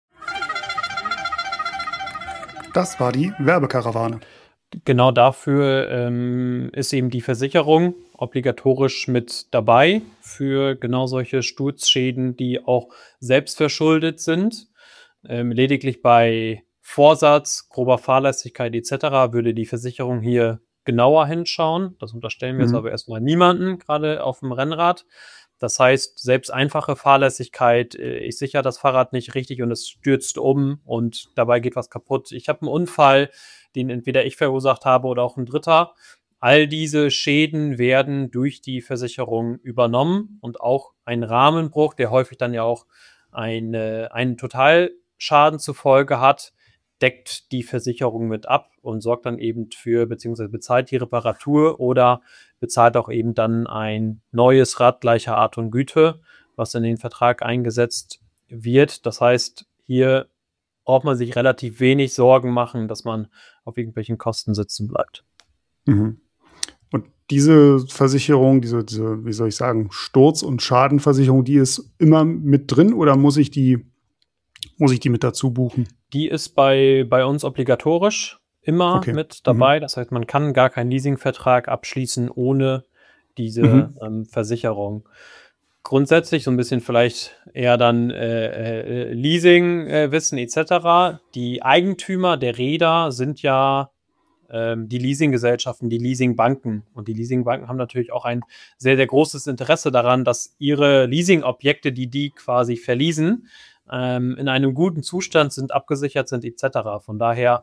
Das war die Werbekarawane. Genau dafür ist eben die Versicherung obligatorisch mit dabei für genau solche Sturzschäden, die auch selbstverschuldet sind. Lediglich bei Vorsatz, grober Fahrlässigkeit etc. würde die Versicherung hier genauer hinschauen. Das unterstellen wir jetzt aber erstmal niemanden, gerade auf dem Rennrad. Das heißt, selbst einfache Fahrlässigkeit, ich sichere das Fahrrad nicht richtig und es stürzt um und dabei geht was kaputt. Ich habe einen Unfall, den entweder ich verursacht habe oder auch ein Dritter. All diese Schäden werden durch die Versicherung übernommen und auch ein Rahmenbruch, der häufig dann ja auch einen Totalschaden zur Folge hat, deckt die Versicherung mit ab und sorgt dann eben beziehungsweise bezahlt die Reparatur oder bezahlt auch eben dann ein neues Rad gleicher Art und Güte, was in den Vertrag eingesetzt wird. Das heißt, hier braucht man sich relativ wenig Sorgen machen, dass man auf irgendwelchen Kosten sitzen bleibt. Und diese Versicherung, diese, wie soll ich sagen, Sturz- und Schadenversicherung, die ist immer mit drin oder muss ich die mit dazu buchen? Die ist bei uns obligatorisch immer mit dabei. Das heißt, man kann gar keinen Leasingvertrag abschließen ohne diese Versicherung. Grundsätzlich so ein bisschen vielleicht eher dann Leasing-Wissen etc. Die Eigentümer der Räder sind ja die Leasinggesellschaften, die Leasingbanken. Und die Leasingbanken haben natürlich auch ein sehr, sehr großes Interesse daran, dass ihre Leasingobjekte, die quasi verleasen, in einem guten Zustand sind, abgesichert sind etc. Von daher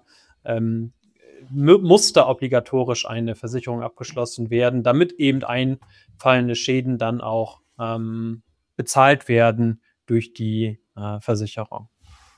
muss da obligatorisch eine Versicherung abgeschlossen werden, damit eben einfallende Schäden dann auch bezahlt werden durch die Versicherung.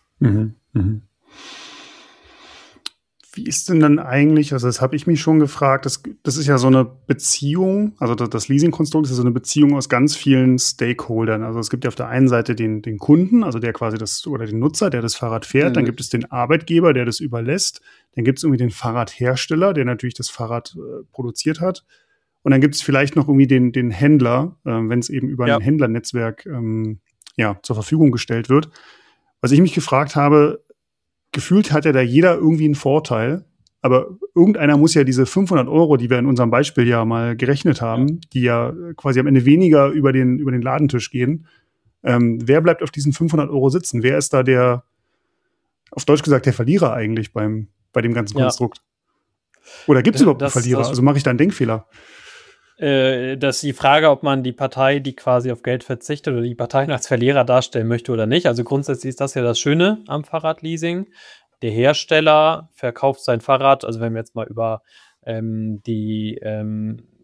Wie ist denn dann eigentlich, also das habe ich mich schon gefragt, das ist ja so eine Beziehung, also das Leasingkonstrukt ist ja so eine Beziehung aus ganz vielen Stakeholdern. Also es gibt ja auf der einen Seite den Kunden, also der quasi oder den Nutzer, der das Fahrrad fährt, dann gibt es den Arbeitgeber, der das überlässt, dann gibt es irgendwie den Fahrradhersteller, der natürlich das Fahrrad produziert hat und dann gibt es vielleicht noch irgendwie den Händler, wenn es eben über ein Händlernetzwerk zur Verfügung gestellt wird. Was ich mich gefragt habe, gefühlt hat ja da jeder irgendwie einen Vorteil, aber irgendeiner muss ja diese 500 €, die wir in unserem Beispiel ja mal gerechnet haben, die ja quasi am Ende weniger über den Ladentisch gehen. Wer bleibt auf diesen 500 € sitzen? Wer ist da auf Deutsch gesagt, der Verlierer eigentlich bei dem ganzen Konstrukt? Oder gibt es überhaupt einen Verlierer? Also mache ich da einen Denkfehler? Das ist die Frage, ob man die Partei, die quasi auf Geld verzichtet oder die Parteien als Verlierer darstellen möchte oder nicht. Also grundsätzlich ist das ja das Schöne am Fahrradleasing. Der Hersteller verkauft sein Fahrrad, also wenn wir jetzt mal über die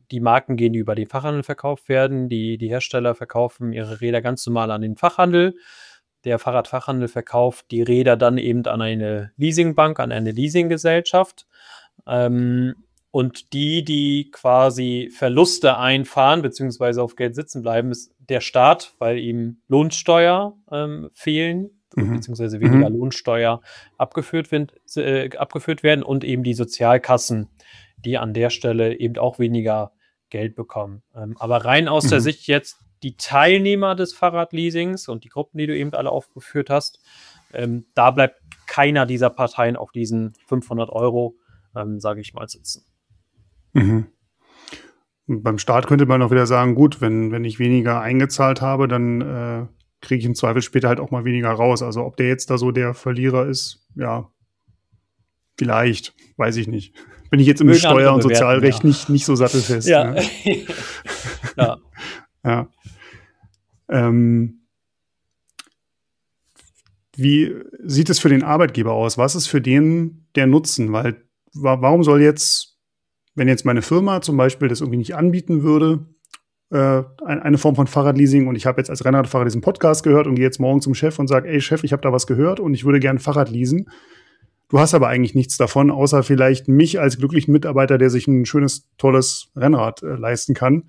die Marken gehen, die über den Fachhandel verkauft werden. Die Hersteller verkaufen ihre Räder ganz normal an den Fachhandel. Der Fahrradfachhandel verkauft die Räder dann eben an eine Leasingbank, an eine Leasinggesellschaft. Und die quasi Verluste einfahren, beziehungsweise auf Geld sitzen bleiben, ist der Staat, weil ihm Lohnsteuer fehlen, beziehungsweise weniger Lohnsteuer abgeführt werden und eben die Sozialkassen, die an der Stelle eben auch weniger Geld bekommen. Aber rein aus der Sicht jetzt die Teilnehmer des Fahrradleasings und die Gruppen, die du eben alle aufgeführt hast, da bleibt keiner dieser Parteien auf diesen 500 €, sage ich mal, sitzen. Und beim Staat könnte man auch wieder sagen, gut, wenn ich weniger eingezahlt habe, dann kriege ich im Zweifel später halt auch mal weniger raus. Also ob der jetzt da so der Verlierer ist, ja, vielleicht, weiß ich nicht. Bin ich jetzt im Steuer- und Sozialrecht nicht so sattelfest. Ja. Ne? Ja. Ja. Wie sieht es für den Arbeitgeber aus? Was ist für den der Nutzen? Weil warum soll jetzt, wenn jetzt meine Firma zum Beispiel das irgendwie nicht anbieten würde, eine Form von Fahrradleasing, und ich habe jetzt als Rennradfahrer diesen Podcast gehört und gehe jetzt morgen zum Chef und sage, ey Chef, ich habe da was gehört und ich würde gerne ein Fahrrad leasen. Du hast aber eigentlich nichts davon, außer vielleicht mich als glücklichen Mitarbeiter, der sich ein schönes, tolles Rennrad leisten kann.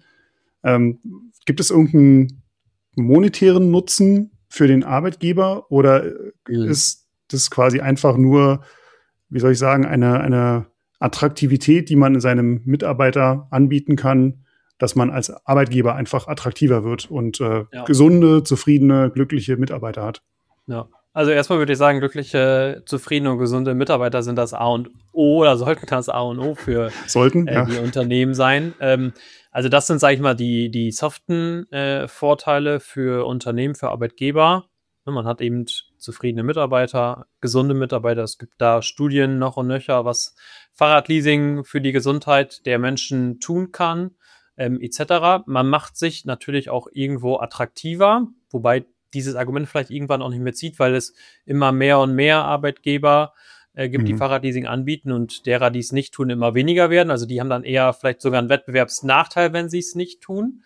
Gibt es irgendeinen monetären Nutzen für den Arbeitgeber oder ist das quasi einfach nur, wie soll ich sagen, eine Attraktivität, die man in seinem Mitarbeiter anbieten kann, dass man als Arbeitgeber einfach attraktiver wird und gesunde, zufriedene, glückliche Mitarbeiter hat? Ja. Also erstmal würde ich sagen, glückliche, zufriedene und gesunde Mitarbeiter sind das A und O oder sollten das A und O für die Unternehmen sein. Also das sind, sage ich mal, die soften Vorteile für Unternehmen, für Arbeitgeber. Man hat eben zufriedene Mitarbeiter, gesunde Mitarbeiter. Es gibt da Studien noch und nöcher, was Fahrradleasing für die Gesundheit der Menschen tun kann, etc. Man macht sich natürlich auch irgendwo attraktiver, wobei dieses Argument vielleicht irgendwann auch nicht mehr zieht, weil es immer mehr und mehr Arbeitgeber gibt, die Fahrradleasing anbieten und derer, die es nicht tun, immer weniger werden. Also die haben dann eher vielleicht sogar einen Wettbewerbsnachteil, wenn sie es nicht tun.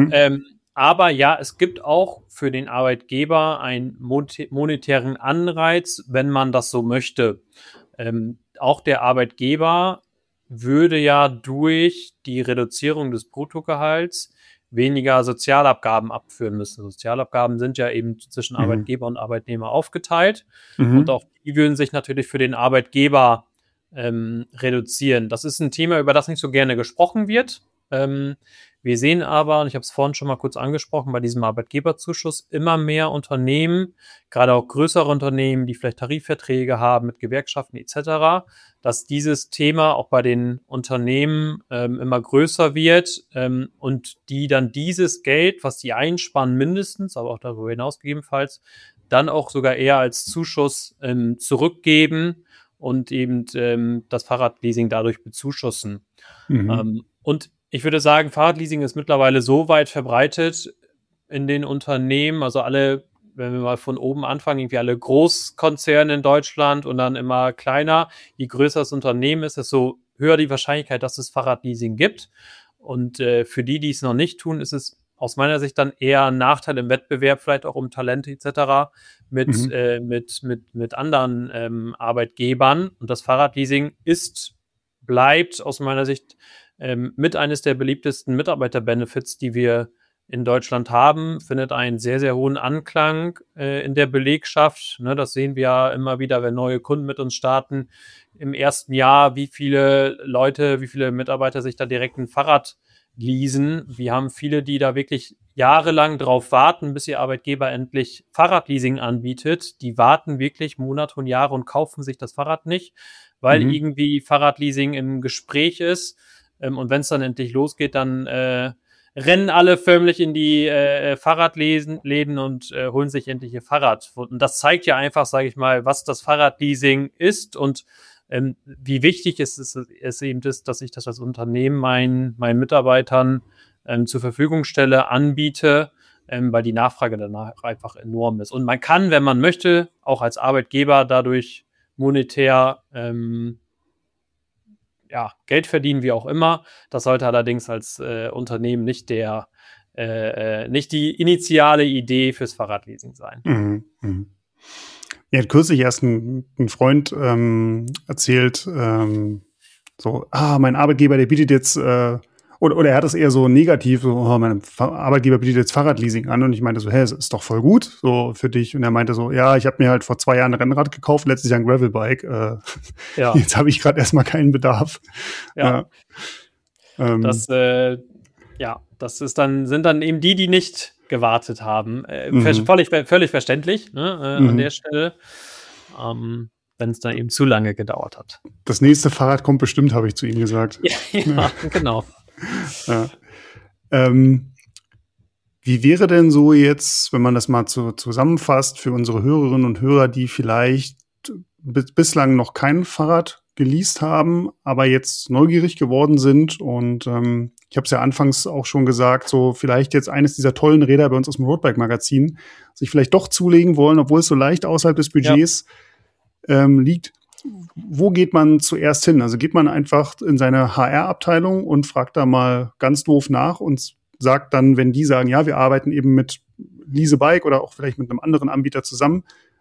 Aber ja, es gibt auch für den Arbeitgeber einen monetären Anreiz, wenn man das so möchte. Auch der Arbeitgeber würde ja durch die Reduzierung des Bruttogehalts weniger Sozialabgaben abführen müssen. Sozialabgaben sind ja eben zwischen Arbeitgeber und Arbeitnehmer aufgeteilt. Und auch die würden sich natürlich für den Arbeitgeber reduzieren. Das ist ein Thema, über das nicht so gerne gesprochen wird. Wir sehen aber, und ich habe es vorhin schon mal kurz angesprochen, bei diesem Arbeitgeberzuschuss immer mehr Unternehmen, gerade auch größere Unternehmen, die vielleicht Tarifverträge haben mit Gewerkschaften etc., dass dieses Thema auch bei den Unternehmen immer größer wird und die dann dieses Geld, was die einsparen mindestens, aber auch darüber hinaus gegebenenfalls, dann auch sogar eher als Zuschuss zurückgeben und eben das Fahrradleasing dadurch bezuschussen. Und ich würde sagen, Fahrradleasing ist mittlerweile so weit verbreitet in den Unternehmen, also alle, wenn wir mal von oben anfangen, irgendwie alle Großkonzerne in Deutschland und dann immer kleiner. Je größer das Unternehmen ist, desto höher die Wahrscheinlichkeit, dass es Fahrradleasing gibt. Und für die es noch nicht tun, ist es aus meiner Sicht dann eher ein Nachteil im Wettbewerb, vielleicht auch um Talente etc. mit anderen Arbeitgebern. Und das Fahrradleasing bleibt aus meiner Sicht mit eines der beliebtesten Mitarbeiter-Benefits, die wir in Deutschland haben, findet einen sehr, sehr hohen Anklang in der Belegschaft. Ne, das sehen wir ja immer wieder, wenn neue Kunden mit uns starten. Im ersten Jahr, wie viele Mitarbeiter sich da direkt ein Fahrrad leasen. Wir haben viele, die da wirklich jahrelang drauf warten, bis ihr Arbeitgeber endlich Fahrradleasing anbietet. Die warten wirklich Monate und Jahre und kaufen sich das Fahrrad nicht, weil irgendwie Fahrradleasing im Gespräch ist. Und wenn es dann endlich losgeht, dann rennen alle förmlich in die Fahrradläden und holen sich endlich ihr Fahrrad. Und das zeigt ja einfach, sage ich mal, was das Fahrradleasing ist und wie wichtig es eben ist, dass ich das als Unternehmen meinen Mitarbeitern zur Verfügung stelle, anbiete, weil die Nachfrage danach einfach enorm ist. Und man kann, wenn man möchte, auch als Arbeitgeber dadurch monetär Geld verdienen, wie auch immer. Das sollte allerdings als Unternehmen nicht nicht die initiale Idee fürs Fahrradleasing sein. Mir hat kürzlich erst ein Freund erzählt, mein Arbeitgeber, der bietet jetzt, oder er hat es eher so negativ, mein Arbeitgeber bietet jetzt Fahrradleasing an, und ich meinte so, das ist doch voll gut, so für dich. Und er meinte so, ja, ich habe mir halt vor 2 Jahren ein Rennrad gekauft, letztes Jahr ein Gravelbike. Jetzt habe ich gerade erstmal keinen Bedarf. Das sind dann eben die nicht gewartet haben. Völlig verständlich, ne, an der Stelle, wenn es dann eben zu lange gedauert hat. Das nächste Fahrrad kommt bestimmt, habe ich zu ihm gesagt. Ja, genau. Ja. Wie wäre denn so jetzt, wenn man das mal zusammenfasst, für unsere Hörerinnen und Hörer, die vielleicht bislang noch kein Fahrrad geleast haben, aber jetzt neugierig geworden sind, und ich habe es ja anfangs auch schon gesagt, so vielleicht jetzt eines dieser tollen Räder bei uns aus dem Roadbike-Magazin sich vielleicht doch zulegen wollen, obwohl es so leicht außerhalb des Budgets liegt. Wo geht man zuerst hin? Also geht man einfach in seine HR-Abteilung und fragt da mal ganz doof nach und sagt dann, wenn die sagen, ja, wir arbeiten eben mit Leasebike oder auch vielleicht mit einem anderen Anbieter zusammen,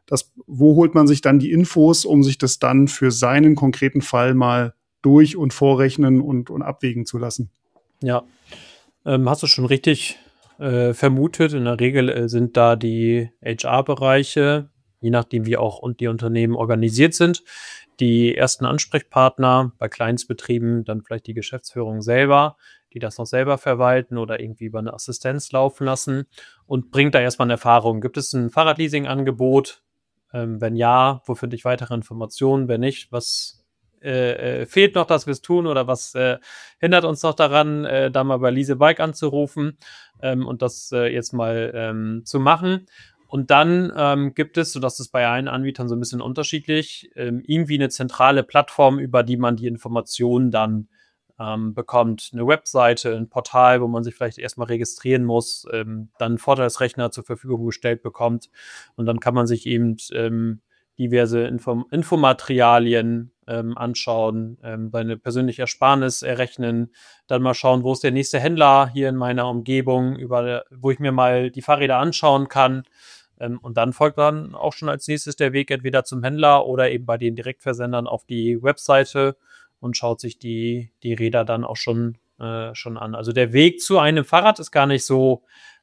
wo holt man sich dann die Infos, um sich das dann für seinen konkreten Fall mal durch- und vorrechnen und abwägen zu lassen? Ja, hast du schon richtig vermutet. In der Regel sind da die HR-Bereiche, je nachdem wie auch die Unternehmen organisiert sind, die ersten Ansprechpartner, bei Kleinstbetrieben dann vielleicht die Geschäftsführung selber, die das noch selber verwalten oder irgendwie über eine Assistenz laufen lassen, und bringt da erstmal eine Erfahrung. Gibt es ein Fahrradleasing-Angebot? Wenn ja, wo finde ich weitere Informationen? Wenn nicht, was fehlt noch, dass wir es tun, oder was hindert uns noch daran, da mal bei Leasebike anzurufen und das jetzt mal zu machen? Und dann gibt es, so dass es bei allen Anbietern so ein bisschen unterschiedlich, irgendwie eine zentrale Plattform, über die man die Informationen dann bekommt. Eine Webseite, ein Portal, wo man sich vielleicht erstmal registrieren muss, dann einen Vorteilsrechner zur Verfügung gestellt bekommt, und dann kann man sich eben diverse Infomaterialien anschauen, seine persönliche Ersparnis errechnen, dann mal schauen, wo ist der nächste Händler hier in meiner Umgebung, wo ich mir mal die Fahrräder anschauen kann. Und dann folgt dann auch schon als nächstes der Weg entweder zum Händler oder eben bei den Direktversendern auf die Webseite und schaut sich die Räder dann auch schon an. Also der Weg zu einem Fahrrad ist gar nicht so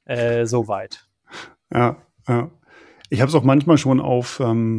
weit. Ja. Ich habe es auch manchmal schon auf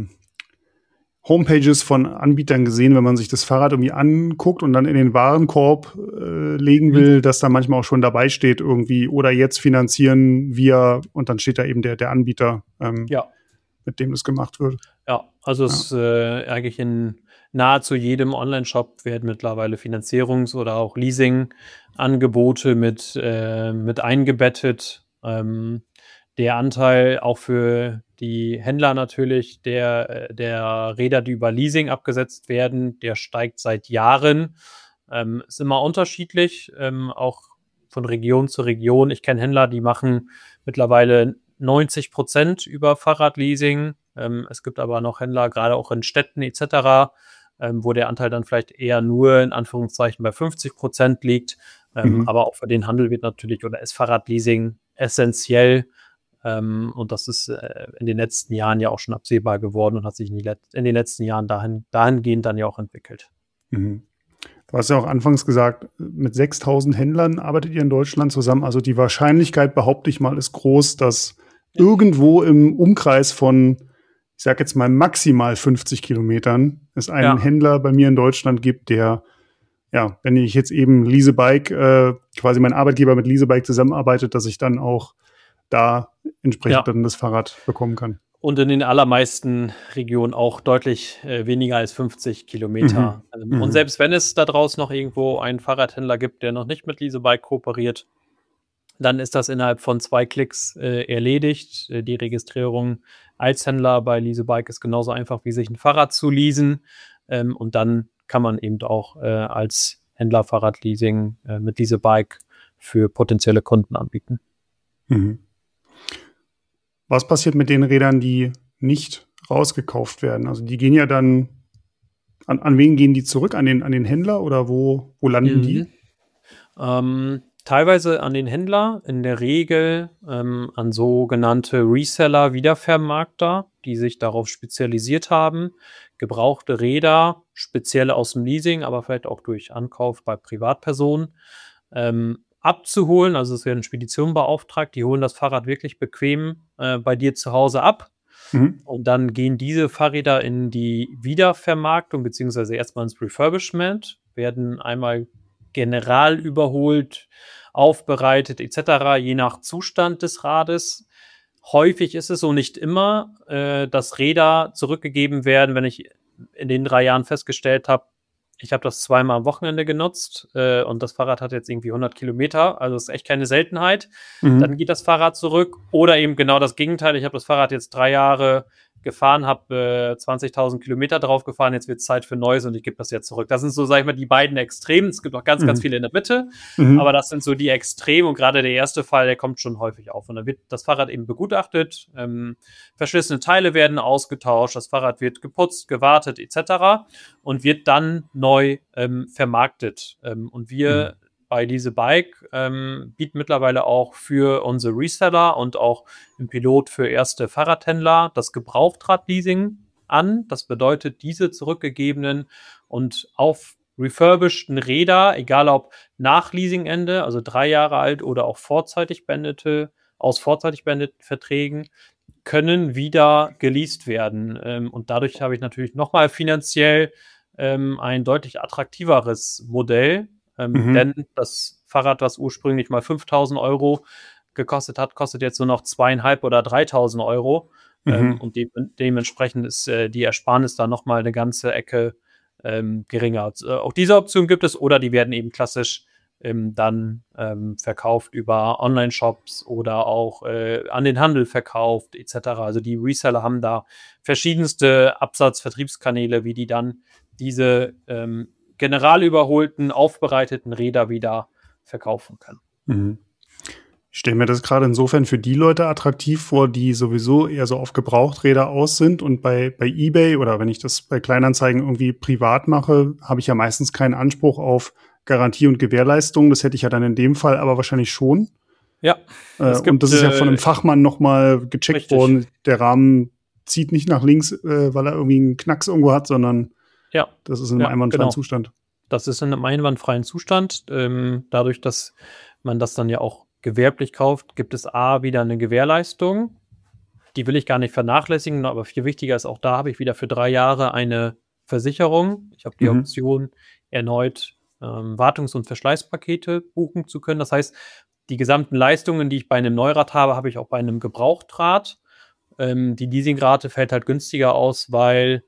Homepages von Anbietern gesehen, wenn man sich das Fahrrad irgendwie anguckt und dann in den Warenkorb legen will, dass da manchmal auch schon dabei steht irgendwie, oder jetzt finanzieren wir, und dann steht da eben der Anbieter, mit dem das gemacht wird. Ja, also es eigentlich in nahezu jedem Online-Shop werden mittlerweile Finanzierungs- oder auch Leasing-Angebote mit eingebettet. Der Anteil auch für die Händler natürlich der Räder, die über Leasing abgesetzt werden, der steigt seit Jahren. Ist immer unterschiedlich, auch von Region zu Region. Ich kenne Händler, die machen mittlerweile 90% über Fahrradleasing. Es gibt aber noch Händler, gerade auch in Städten etc., wo der Anteil dann vielleicht eher nur in Anführungszeichen bei 50% liegt. Aber auch für den Handel wird natürlich oder ist Fahrradleasing essentiell. Und das ist in den letzten Jahren ja auch schon absehbar geworden und hat sich in den letzten Jahren dahingehend dann ja auch entwickelt. Mhm. Du hast ja auch anfangs gesagt, mit 6.000 Händlern arbeitet ihr in Deutschland zusammen. Also die Wahrscheinlichkeit, behaupte ich mal, ist groß, dass irgendwo im Umkreis von, ich sag jetzt mal maximal 50 Kilometern, es einen Händler bei mir in Deutschland gibt, der, wenn ich jetzt eben Leasebike, quasi mein Arbeitgeber mit Leasebike zusammenarbeitet, dass ich dann auch da entsprechend dann das Fahrrad bekommen kann. Und in den allermeisten Regionen auch deutlich weniger als 50 Kilometer. Und selbst wenn es da draußen noch irgendwo einen Fahrradhändler gibt, der noch nicht mit Leasebike kooperiert, dann ist das innerhalb von 2 Klicks erledigt. Die Registrierung als Händler bei Leasebike ist genauso einfach, wie sich ein Fahrrad zu leasen. Und dann kann man eben auch als Händler Fahrradleasing mit Leasebike für potenzielle Kunden anbieten. Mhm. Was passiert mit den Rädern, die nicht rausgekauft werden? Also die gehen ja dann An wen gehen die zurück? An den Händler oder wo landen die? Teilweise an den Händler, in der Regel an sogenannte Reseller, Wiedervermarkter, die sich darauf spezialisiert haben, gebrauchte Räder, speziell aus dem Leasing, aber vielleicht auch durch Ankauf bei Privatpersonen, abzuholen. Also es werden Speditionen beauftragt, die holen das Fahrrad wirklich bequem bei dir zu Hause ab. Und dann gehen diese Fahrräder in die Wiedervermarktung, beziehungsweise erstmal ins Refurbishment, werden einmal general überholt, aufbereitet etc., je nach Zustand des Rades. Häufig ist es so, nicht immer, dass Räder zurückgegeben werden, wenn ich in den 3 Jahren festgestellt habe, ich habe das zweimal am Wochenende genutzt und das Fahrrad hat jetzt irgendwie 100 Kilometer, also ist echt keine Seltenheit. Dann geht das Fahrrad zurück oder eben genau das Gegenteil. Ich habe das Fahrrad jetzt 3 Jahre gefahren, habe 20.000 Kilometer drauf gefahren, jetzt wird es Zeit für Neues und ich gebe das jetzt zurück. Das sind so, sag ich mal, die beiden Extremen. Es gibt auch ganz, ganz viele in der Mitte, aber das sind so die Extremen und gerade der erste Fall, der kommt schon häufig auf. Und dann wird das Fahrrad eben begutachtet, verschlissene Teile werden ausgetauscht, das Fahrrad wird geputzt, gewartet etc. und wird dann neu vermarktet. Und wir bei Diese Bike bieten mittlerweile auch für unsere Reseller und auch im Pilot für erste Fahrradhändler das Gebrauchtradleasing an. Das bedeutet, diese zurückgegebenen und auf refurbisheden Räder, egal ob nach Leasingende, also 3 Jahre alt oder auch vorzeitig beendeten Verträgen, können wieder geleast werden. Und dadurch habe ich natürlich nochmal finanziell ein deutlich attraktiveres Modell. Denn das Fahrrad, was ursprünglich mal 5.000 Euro gekostet hat, kostet jetzt nur noch 2.500 oder 3.000 Euro. Und dementsprechend ist die Ersparnis da nochmal eine ganze Ecke geringer. Auch diese Option gibt es oder die werden eben klassisch dann verkauft über Online-Shops oder auch an den Handel verkauft etc. Also die Reseller haben da verschiedenste Vertriebskanäle, wie die dann diese general überholten, aufbereiteten Räder wieder verkaufen können. Ich stelle mir das gerade insofern für die Leute attraktiv vor, die sowieso eher so auf Gebrauchträder aus sind und bei eBay oder wenn ich das bei Kleinanzeigen irgendwie privat mache, habe ich ja meistens keinen Anspruch auf Garantie und Gewährleistung. Das hätte ich ja dann in dem Fall aber wahrscheinlich schon. Ja. Und das ist ja von einem Fachmann nochmal gecheckt worden. Der Rahmen zieht nicht nach links, weil er irgendwie einen Knacks irgendwo hat, sondern das ist in einem einwandfreien Zustand. Das ist in einem einwandfreien Zustand. Dadurch, dass man das dann ja auch gewerblich kauft, gibt es wieder eine Gewährleistung. Die will ich gar nicht vernachlässigen, aber viel wichtiger ist auch, da habe ich wieder für 3 Jahre eine Versicherung. Ich habe die Option, erneut Wartungs- und Verschleißpakete buchen zu können. Das heißt, die gesamten Leistungen, die ich bei einem Neurad habe ich auch bei einem Gebrauchtrad. Die Leasingrate fällt halt günstiger aus, weil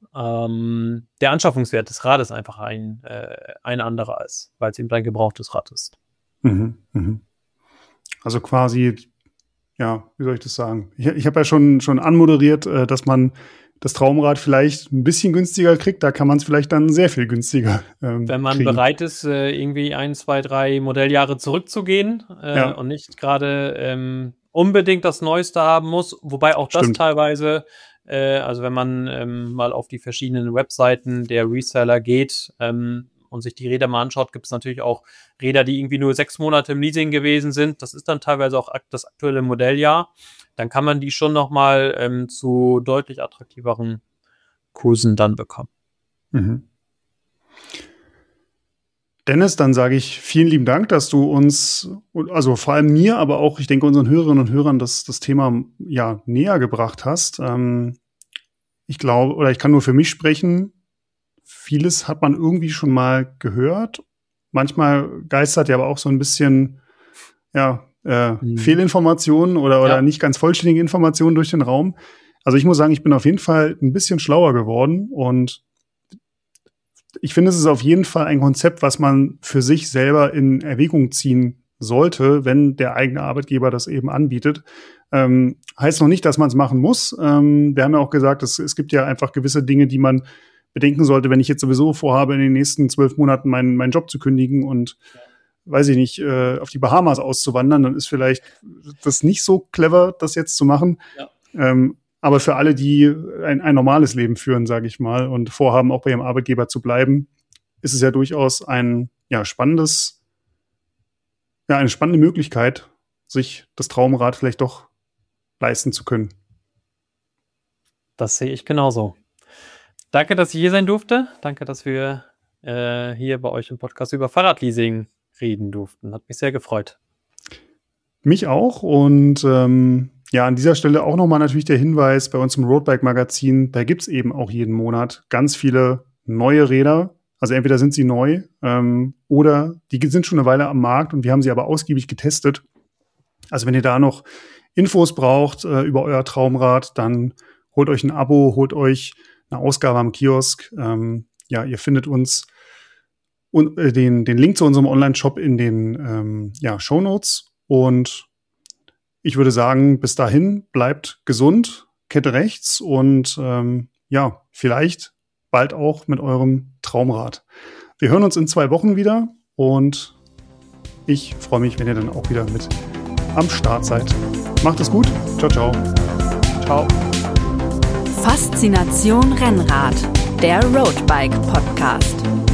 der Anschaffungswert des Rades einfach ein anderer ist, weil es eben ein gebrauchtes Rad ist. Also quasi, ja, wie soll ich das sagen? Ich habe ja schon anmoderiert, dass man das Traumrad vielleicht ein bisschen günstiger kriegt. Da kann man es vielleicht dann sehr viel günstiger wenn man kriegen. bereit ist, irgendwie 1, 2, 3 Modelljahre zurückzugehen und nicht gerade unbedingt das Neueste haben muss. Wobei auch das teilweise, also wenn man mal auf die verschiedenen Webseiten der Reseller geht und sich die Räder mal anschaut, gibt es natürlich auch Räder, die irgendwie nur 6 Monate im Leasing gewesen sind. Das ist dann teilweise auch das aktuelle Modelljahr. Dann kann man die schon nochmal zu deutlich attraktiveren Kursen dann bekommen. Dennis, dann sage ich vielen lieben Dank, dass du uns, also vor allem mir, aber auch, ich denke, unseren Hörerinnen und Hörern das Thema ja näher gebracht hast. Ich glaube, oder ich kann nur für mich sprechen, vieles hat man irgendwie schon mal gehört. Manchmal geistert ja aber auch so ein bisschen, Fehlinformationen oder nicht ganz vollständige Informationen durch den Raum. Also ich muss sagen, ich bin auf jeden Fall ein bisschen schlauer geworden und ich finde, es ist auf jeden Fall ein Konzept, was man für sich selber in Erwägung ziehen sollte, wenn der eigene Arbeitgeber das eben anbietet. Heißt noch nicht, dass man es machen muss. Wir haben ja auch gesagt, es gibt ja einfach gewisse Dinge, die man bedenken sollte, wenn ich jetzt sowieso vorhabe, in den nächsten 12 Monaten meinen Job zu kündigen und weiß ich nicht, auf die Bahamas auszuwandern, dann ist vielleicht das nicht so clever, das jetzt zu machen. Aber für alle, die ein normales Leben führen, sage ich mal, und vorhaben, auch bei ihrem Arbeitgeber zu bleiben, ist es ja durchaus eine spannende Möglichkeit, sich das Traumrad vielleicht doch leisten zu können. Das sehe ich genauso. Danke, dass ich hier sein durfte. Danke, dass wir hier bei euch im Podcast über Fahrradleasing reden durften. Hat mich sehr gefreut. Mich auch. Und an dieser Stelle auch nochmal natürlich der Hinweis bei uns im Roadbike-Magazin, da gibt es eben auch jeden Monat ganz viele neue Räder. Also entweder sind sie neu oder die sind schon eine Weile am Markt und wir haben sie aber ausgiebig getestet. Also wenn ihr da noch Infos braucht über euer Traumrad, dann holt euch ein Abo, holt euch eine Ausgabe am Kiosk. Ihr findet uns und den Link zu unserem Online-Shop in den Shownotes. Und ich würde sagen, bis dahin bleibt gesund, Kette rechts und vielleicht bald auch mit eurem Traumrad. Wir hören uns in 2 Wochen wieder und ich freue mich, wenn ihr dann auch wieder mit am Start seid. Macht es gut. Ciao, ciao. Ciao. Faszination Rennrad, der Roadbike Podcast.